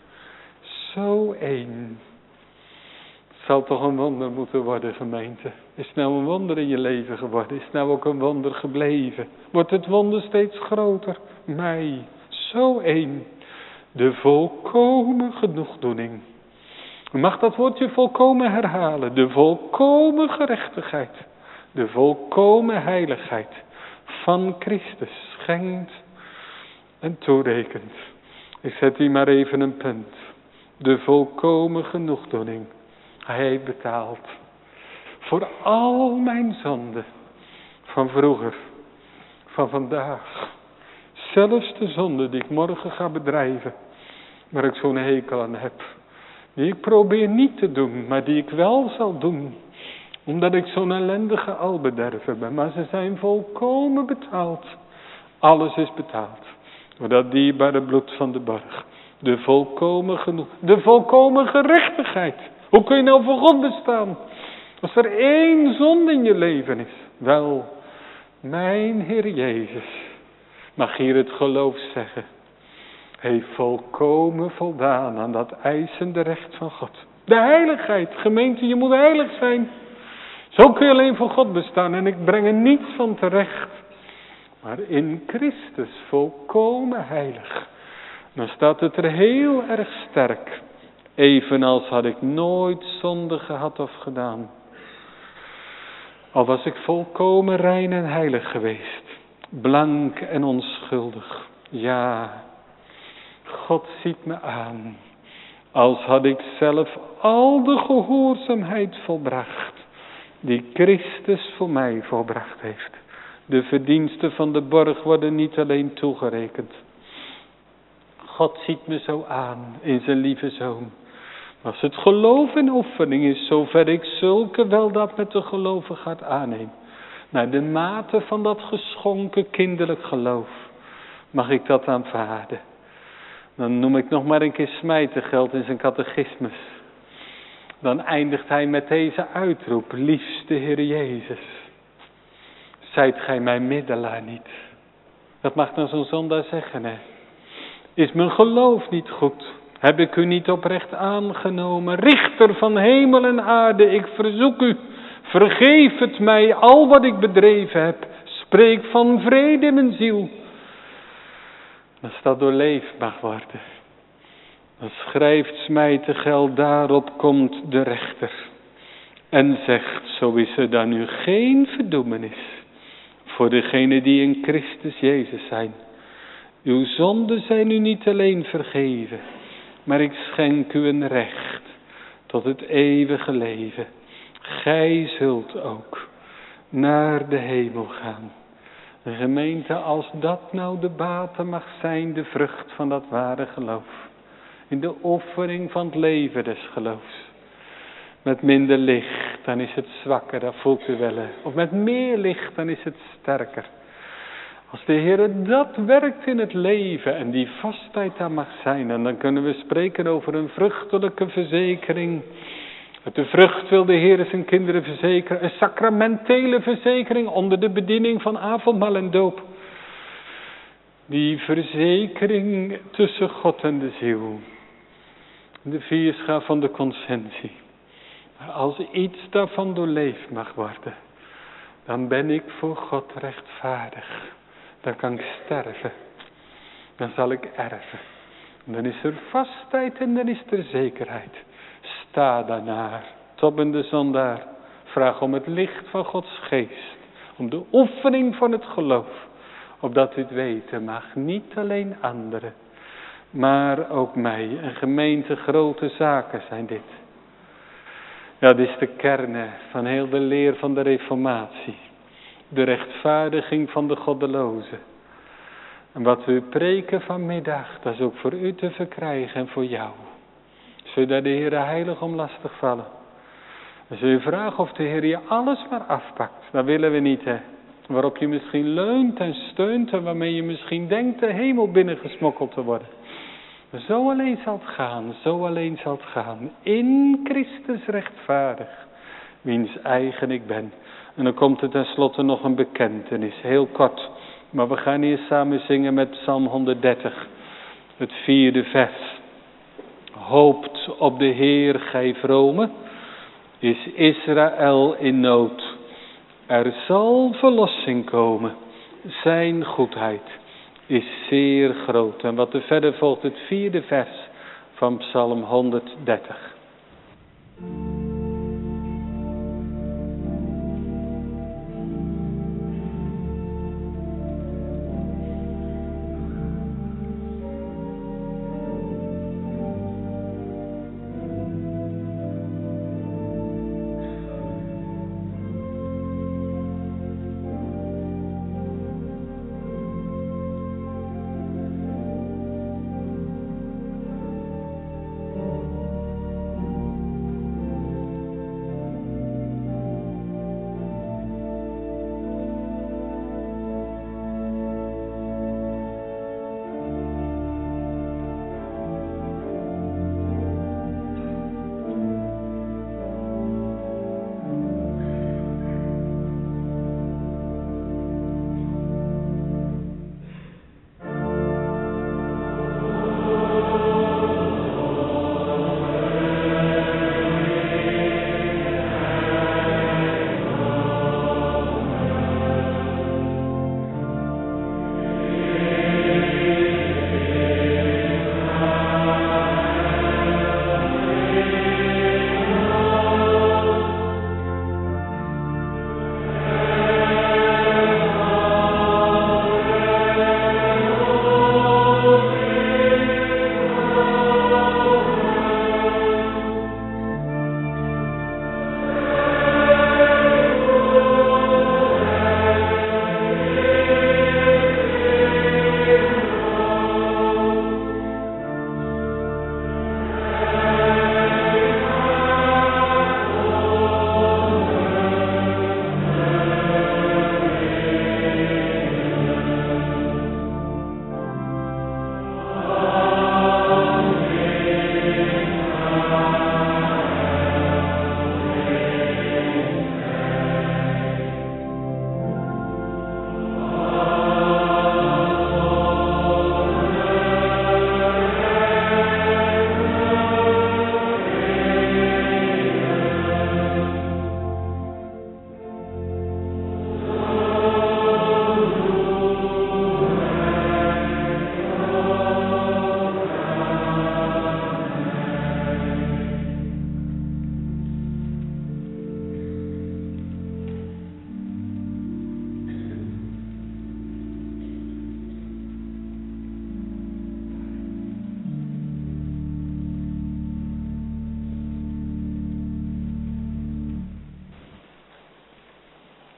Zo één. Het zal toch een wonder moeten worden, gemeente. Is het nou een wonder in je leven geworden? Is het nou ook een wonder gebleven? Wordt het wonder steeds groter? Mij. Zo één. De volkomen genoegdoening. U mag dat woordje volkomen herhalen. De volkomen gerechtigheid. De volkomen heiligheid van Christus schenkt en toerekent. Ik zet hier maar even een punt. De volkomen genoegdoening. Hij betaalt voor al mijn zonden. Van vroeger. Van vandaag. Zelfs de zonde die ik morgen ga bedrijven. Waar ik zo'n hekel aan heb. Die ik probeer niet te doen, maar die ik wel zal doen. Omdat ik zo'n ellendige albederver ben. Maar ze zijn volkomen betaald. Alles is betaald. Door dat dierbare bloed van de borg. De volkomen genoeg. De volkomen gerechtigheid. Hoe kun je nou voor God bestaan? Als er één zonde in je leven is. Wel, mijn Heer Jezus. Mag hier het geloof zeggen. Heeft volkomen voldaan aan dat eisende recht van God. De heiligheid. Gemeente, je moet heilig zijn. Zo kun je alleen voor God bestaan. En ik breng er niets van terecht. Maar in Christus volkomen heilig. Dan staat het er heel erg sterk. Evenals had ik nooit zonde gehad of gedaan. Al was ik volkomen rein en heilig geweest. Blank en onschuldig. Ja, God ziet me aan. Als had ik zelf al de gehoorzaamheid volbracht. Die Christus voor mij volbracht heeft. De verdiensten van de borg worden niet alleen toegerekend. God ziet me zo aan in zijn lieve zoon. Als het geloof in oefening is, zover ik zulke weldaad met de gelovigen gaat aannemen. Naar de mate van dat geschonken kinderlijk geloof. Mag ik dat aanvaarden. Dan noem ik nog maar een keer Smijtergeld in zijn catechismus. Dan eindigt hij met deze uitroep. Liefste Heer Jezus. Zijt gij mijn middelaar niet. Dat mag dan zo'n zondaar zeggen, hè. Is mijn geloof niet goed? Heb ik u niet oprecht aangenomen? Richter van hemel en aarde, ik verzoek u. Vergeef het mij al wat ik bedreven heb. Spreek van vrede in mijn ziel. Als dat doorleefd mag worden, dan schrijft mij te geld, daarop komt de rechter. En zegt, zo is er dan nu geen verdoemenis voor degenen die in Christus Jezus zijn. Uw zonden zijn u niet alleen vergeven, maar ik schenk u een recht tot het eeuwige leven. Gij zult ook naar de hemel gaan. Een gemeente, als dat nou de bate mag zijn, de vrucht van dat ware geloof. In de offering van het leven des geloofs. Met minder licht, dan is het zwakker, dat voelt u wel. Hè? Of met meer licht, dan is het sterker. Als de Heer dat werkt in het leven en die vastheid daar mag zijn, en dan kunnen we spreken over een vruchtelijke verzekering. Met de vrucht wil de Heer zijn kinderen verzekeren. Een sacramentele verzekering onder de bediening van avondmaal en doop. Die verzekering tussen God en de ziel. De vierschap van de conscientie. Als iets daarvan doorleefd mag worden, dan ben ik voor God rechtvaardig. Dan kan ik sterven. Dan zal ik erven. Dan is er vastheid en dan is er zekerheid. Sta daarnaar, tobbende zondaar. Vraag om het licht van Gods geest. Om de oefening van het geloof. Opdat u het weten mag. Niet alleen anderen. Maar ook mij. Een gemeente grote zaken zijn dit. Ja, dit is de kern van heel de leer van de reformatie. De rechtvaardiging van de goddelozen. En wat we preken vanmiddag, dat is ook voor u te verkrijgen en voor jou. Zul je daar de Heer heilig om lastig vallen? Dan zul je vragen of de Heer je alles maar afpakt. Dat willen we niet, hè. Waarop je misschien leunt en steunt en waarmee je misschien denkt de hemel binnengesmokkeld te worden. Zo alleen zal het gaan, zo alleen zal het gaan. In Christus rechtvaardig, wiens eigen ik ben. En dan komt er tenslotte nog een bekentenis, heel kort. Maar we gaan hier samen zingen met Psalm honderddertig, het vierde vers. Hoopt op de Heer, gij vrome, is Israël in nood. Er zal verlossing komen, zijn goedheid is zeer groot. En wat er verder volgt, het vierde vers van Psalm honderddertig.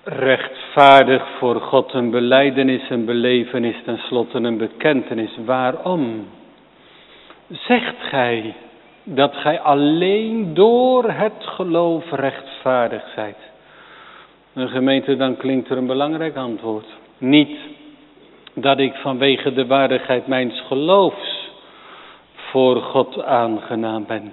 Rechtvaardig voor God, een belijdenis, een belevenis, tenslotte een bekentenis. Waarom? Zegt gij dat gij alleen door het geloof rechtvaardig zijt? Een gemeente, dan klinkt er een belangrijk antwoord. Niet dat ik vanwege de waardigheid mijns geloofs voor God aangenaam ben.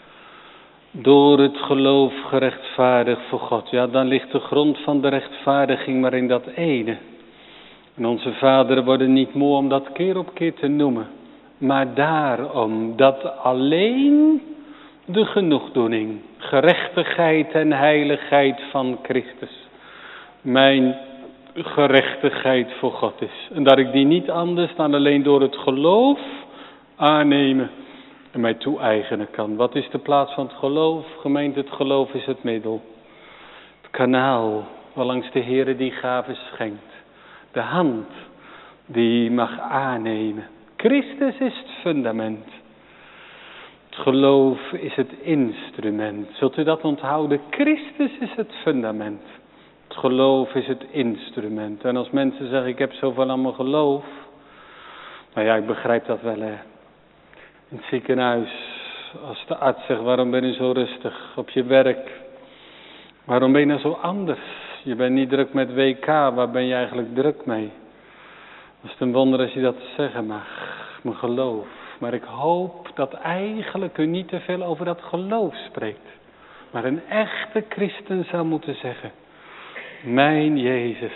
Door het geloof gerechtvaardigd voor God. Ja, dan ligt de grond van de rechtvaardiging maar in dat ene. En onze vaderen worden niet moe om dat keer op keer te noemen. Maar daarom dat alleen de genoegdoening, gerechtigheid en heiligheid van Christus mijn gerechtigheid voor God is. En dat ik die niet anders dan alleen door het geloof aannemen en mij toe-eigenen kan. Wat is de plaats van het geloof? Gemeente, het geloof is het middel. Het kanaal waarlangs de Heere die gaven schenkt. De hand die mag aannemen. Christus is het fundament. Het geloof is het instrument. Zult u dat onthouden? Christus is het fundament. Het geloof is het instrument. En als mensen zeggen, ik heb zoveel aan mijn geloof. Nou ja, ik begrijp dat wel, hè. In het ziekenhuis, als de arts zegt, waarom ben je zo rustig? Op je werk, waarom ben je nou zo anders? Je bent niet druk met W K, waar ben je eigenlijk druk mee? Dat is een wonder als je dat zeggen mag, mijn geloof. Maar ik hoop dat eigenlijk u niet te veel over dat geloof spreekt. Maar een echte christen zou moeten zeggen, mijn Jezus,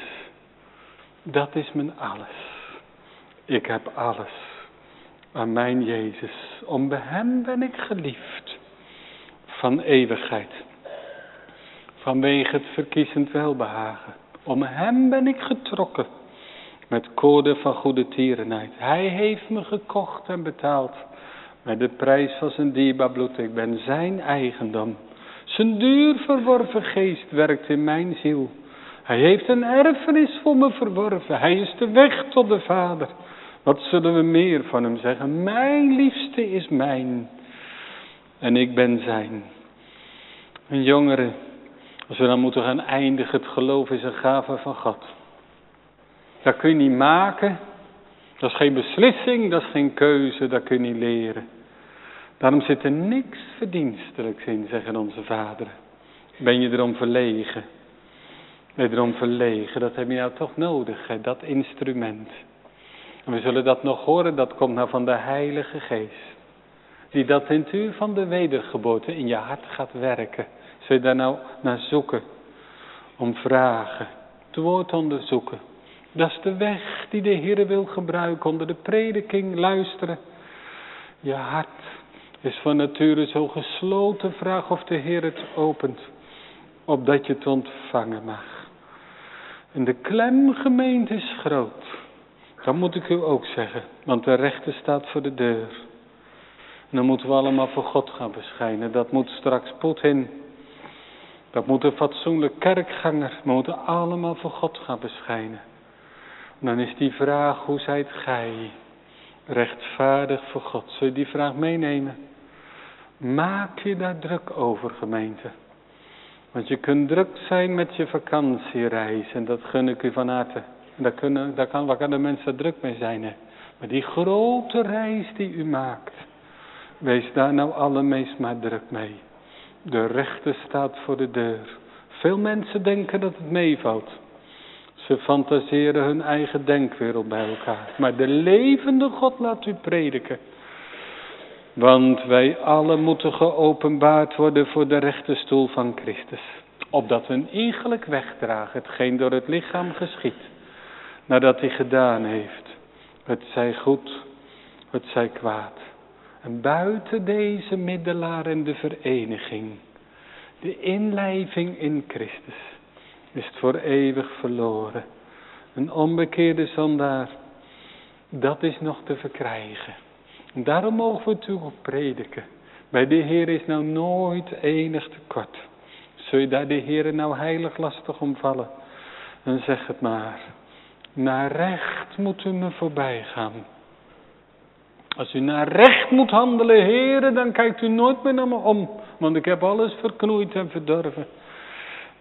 dat is mijn alles. Ik heb alles aan mijn Jezus. Om bij hem ben ik geliefd van eeuwigheid. Vanwege het verkiezend welbehagen. Om hem ben ik getrokken met koorden van goede tierenheid. Hij heeft me gekocht en betaald met de prijs van zijn dierbaar bloed. Ik ben zijn eigendom. Zijn duur verworven geest werkt in mijn ziel. Hij heeft een erfenis voor me verworven. Hij is de weg tot de Vader. Wat zullen we meer van hem zeggen? Mijn liefste is mijn. En ik ben zijn. En jongeren, als we dan moeten gaan eindigen, het geloof is een gave van God. Dat kun je niet maken. Dat is geen beslissing, dat is geen keuze, dat kun je niet leren. Daarom zit er niks verdienstelijks in, zeggen onze vaderen. Ben je erom verlegen? Ben je erom verlegen? Dat heb je nou toch nodig, hè? Dat instrument. En we zullen dat nog horen, dat komt nou van de Heilige Geest. Die dat in het uur van de wedergeboorte in je hart gaat werken. Zul je daar nou naar zoeken? Om vragen. Het woord onderzoeken. Dat is de weg die de Heer wil gebruiken. Onder de prediking luisteren. Je hart is van nature zo gesloten. Vraag of de Heer het opent. Opdat je het ontvangen mag. En de klemgemeente is groot. Dat moet ik u ook zeggen. Want de rechter staat voor de deur. En dan moeten we allemaal voor God gaan verschijnen. Dat moet straks Poetin. Dat moet een fatsoenlijk kerkganger. We moeten allemaal voor God gaan verschijnen. En dan is die vraag, hoe zijt gij rechtvaardig voor God? Zul je die vraag meenemen? Maak je daar druk over, gemeente. Want je kunt druk zijn met je vakantiereis. En dat gun ik u van harte. En daar, kunnen, daar, kan, waar kan de mensen druk mee zijn. Hè? Maar die grote reis die u maakt. Wees daar nou allermeest maar druk mee. De rechter staat voor de deur. Veel mensen denken dat het meevalt. Ze fantaseren hun eigen denkwereld bij elkaar. Maar de levende God laat u prediken. Want wij allen moeten geopenbaard worden voor de rechterstoel van Christus. Opdat we een iegelijk wegdragen, hetgeen door het lichaam geschiet. Nadat hij gedaan heeft. Het zij goed, het zij kwaad. En buiten deze middelaar en de vereniging. De inlijving in Christus. Is het voor eeuwig verloren. Een onbekeerde zondaar. Dat is nog te verkrijgen. En daarom mogen we het u ook prediken. Bij de Heer is nou nooit enig tekort. Zul je daar de Heer nou heilig lastig omvallen? Dan zeg het maar. Naar recht moet u me voorbij gaan. Als u naar recht moet handelen, Heere, dan kijkt u nooit meer naar me om. Want ik heb alles verknoeid en verdorven.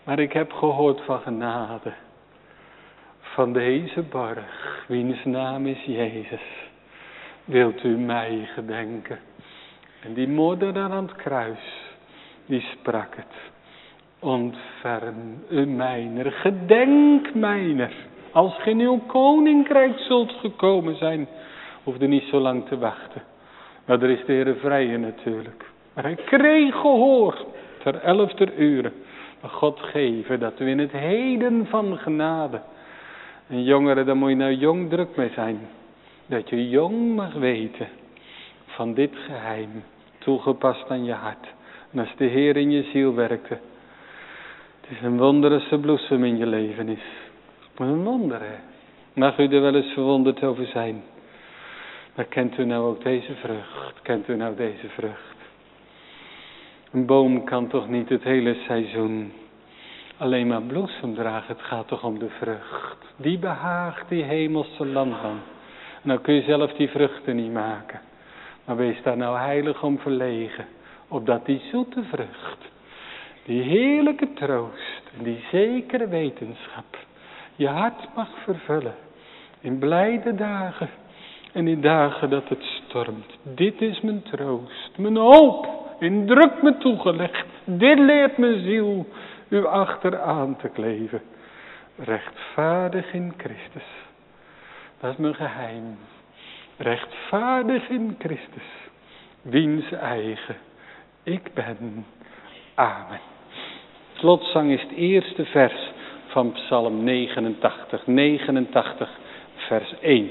Maar ik heb gehoord van genade. Van deze borg, wiens naam is Jezus. Wilt u mij gedenken? En die moordenaar aan het kruis, die sprak het. Ontferm u mijner, gedenk mijner. Als ge in uw koninkrijk zult gekomen zijn, hoeft u niet zo lang te wachten. Maar er is de Heere vrije natuurlijk. Maar hij kreeg gehoor ter elfde uren. Maar God geven dat u in het heden van genade. En jongeren, daar moet je nou jong druk mee zijn. Dat je jong mag weten van dit geheim. Toegepast aan je hart. En als de Heer in je ziel werkte. Het is een wonder als er bloesem in je leven is. Een wonder, hè. Mag u er wel eens verwonderd over zijn. Maar kent u nou ook deze vrucht? Kent u nou deze vrucht? Een boom kan toch niet het hele seizoen alleen maar bloesem dragen. Het gaat toch om de vrucht. Die behaagt die hemelse landman. En dan kun je zelf die vruchten niet maken. Maar wees daar nou heilig om verlegen. Opdat die zoete vrucht, die heerlijke troost en die zekere wetenschap je hart mag vervullen. In blijde dagen en in dagen dat het stormt. Dit is mijn troost, mijn hoop, in druk me toegelegd. Dit leert mijn ziel u achteraan te kleven. Rechtvaardig in Christus. Dat is mijn geheim. Rechtvaardig in Christus. Wiens eigen ik ben. Amen. Slotzang is het eerste vers van Psalm negenentachtig. negenentachtig vers één.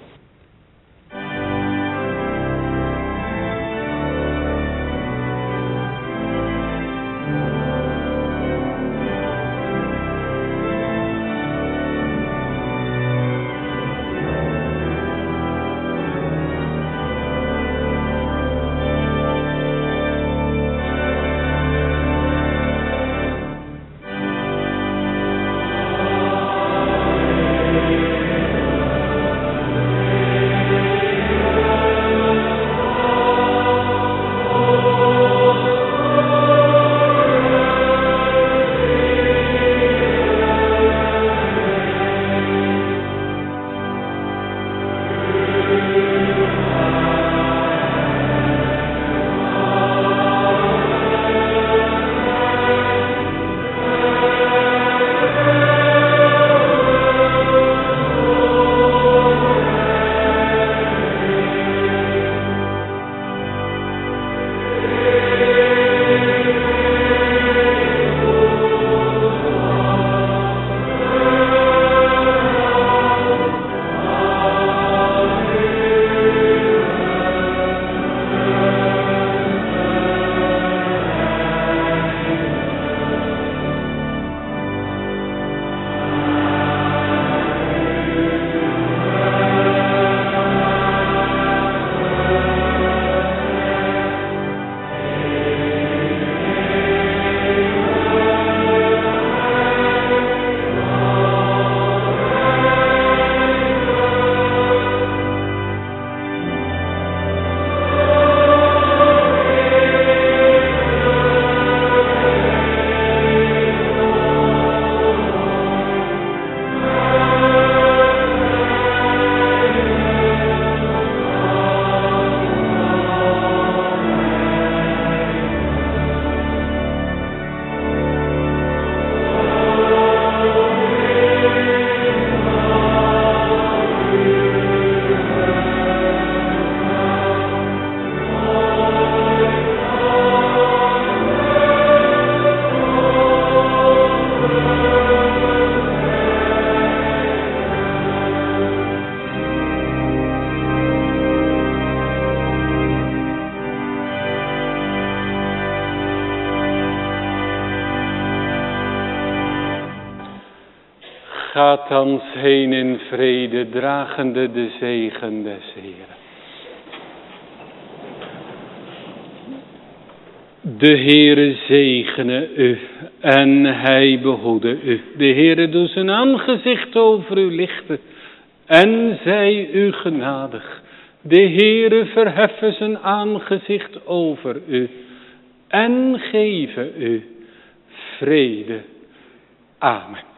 Gaat thans heen in vrede, dragende de zegen des Heeren. De Heere zegene u en hij behoede u. De Heere doet zijn aangezicht over u lichten en zij u genadig. De Heere verheffen zijn aangezicht over u en geven u vrede. Amen.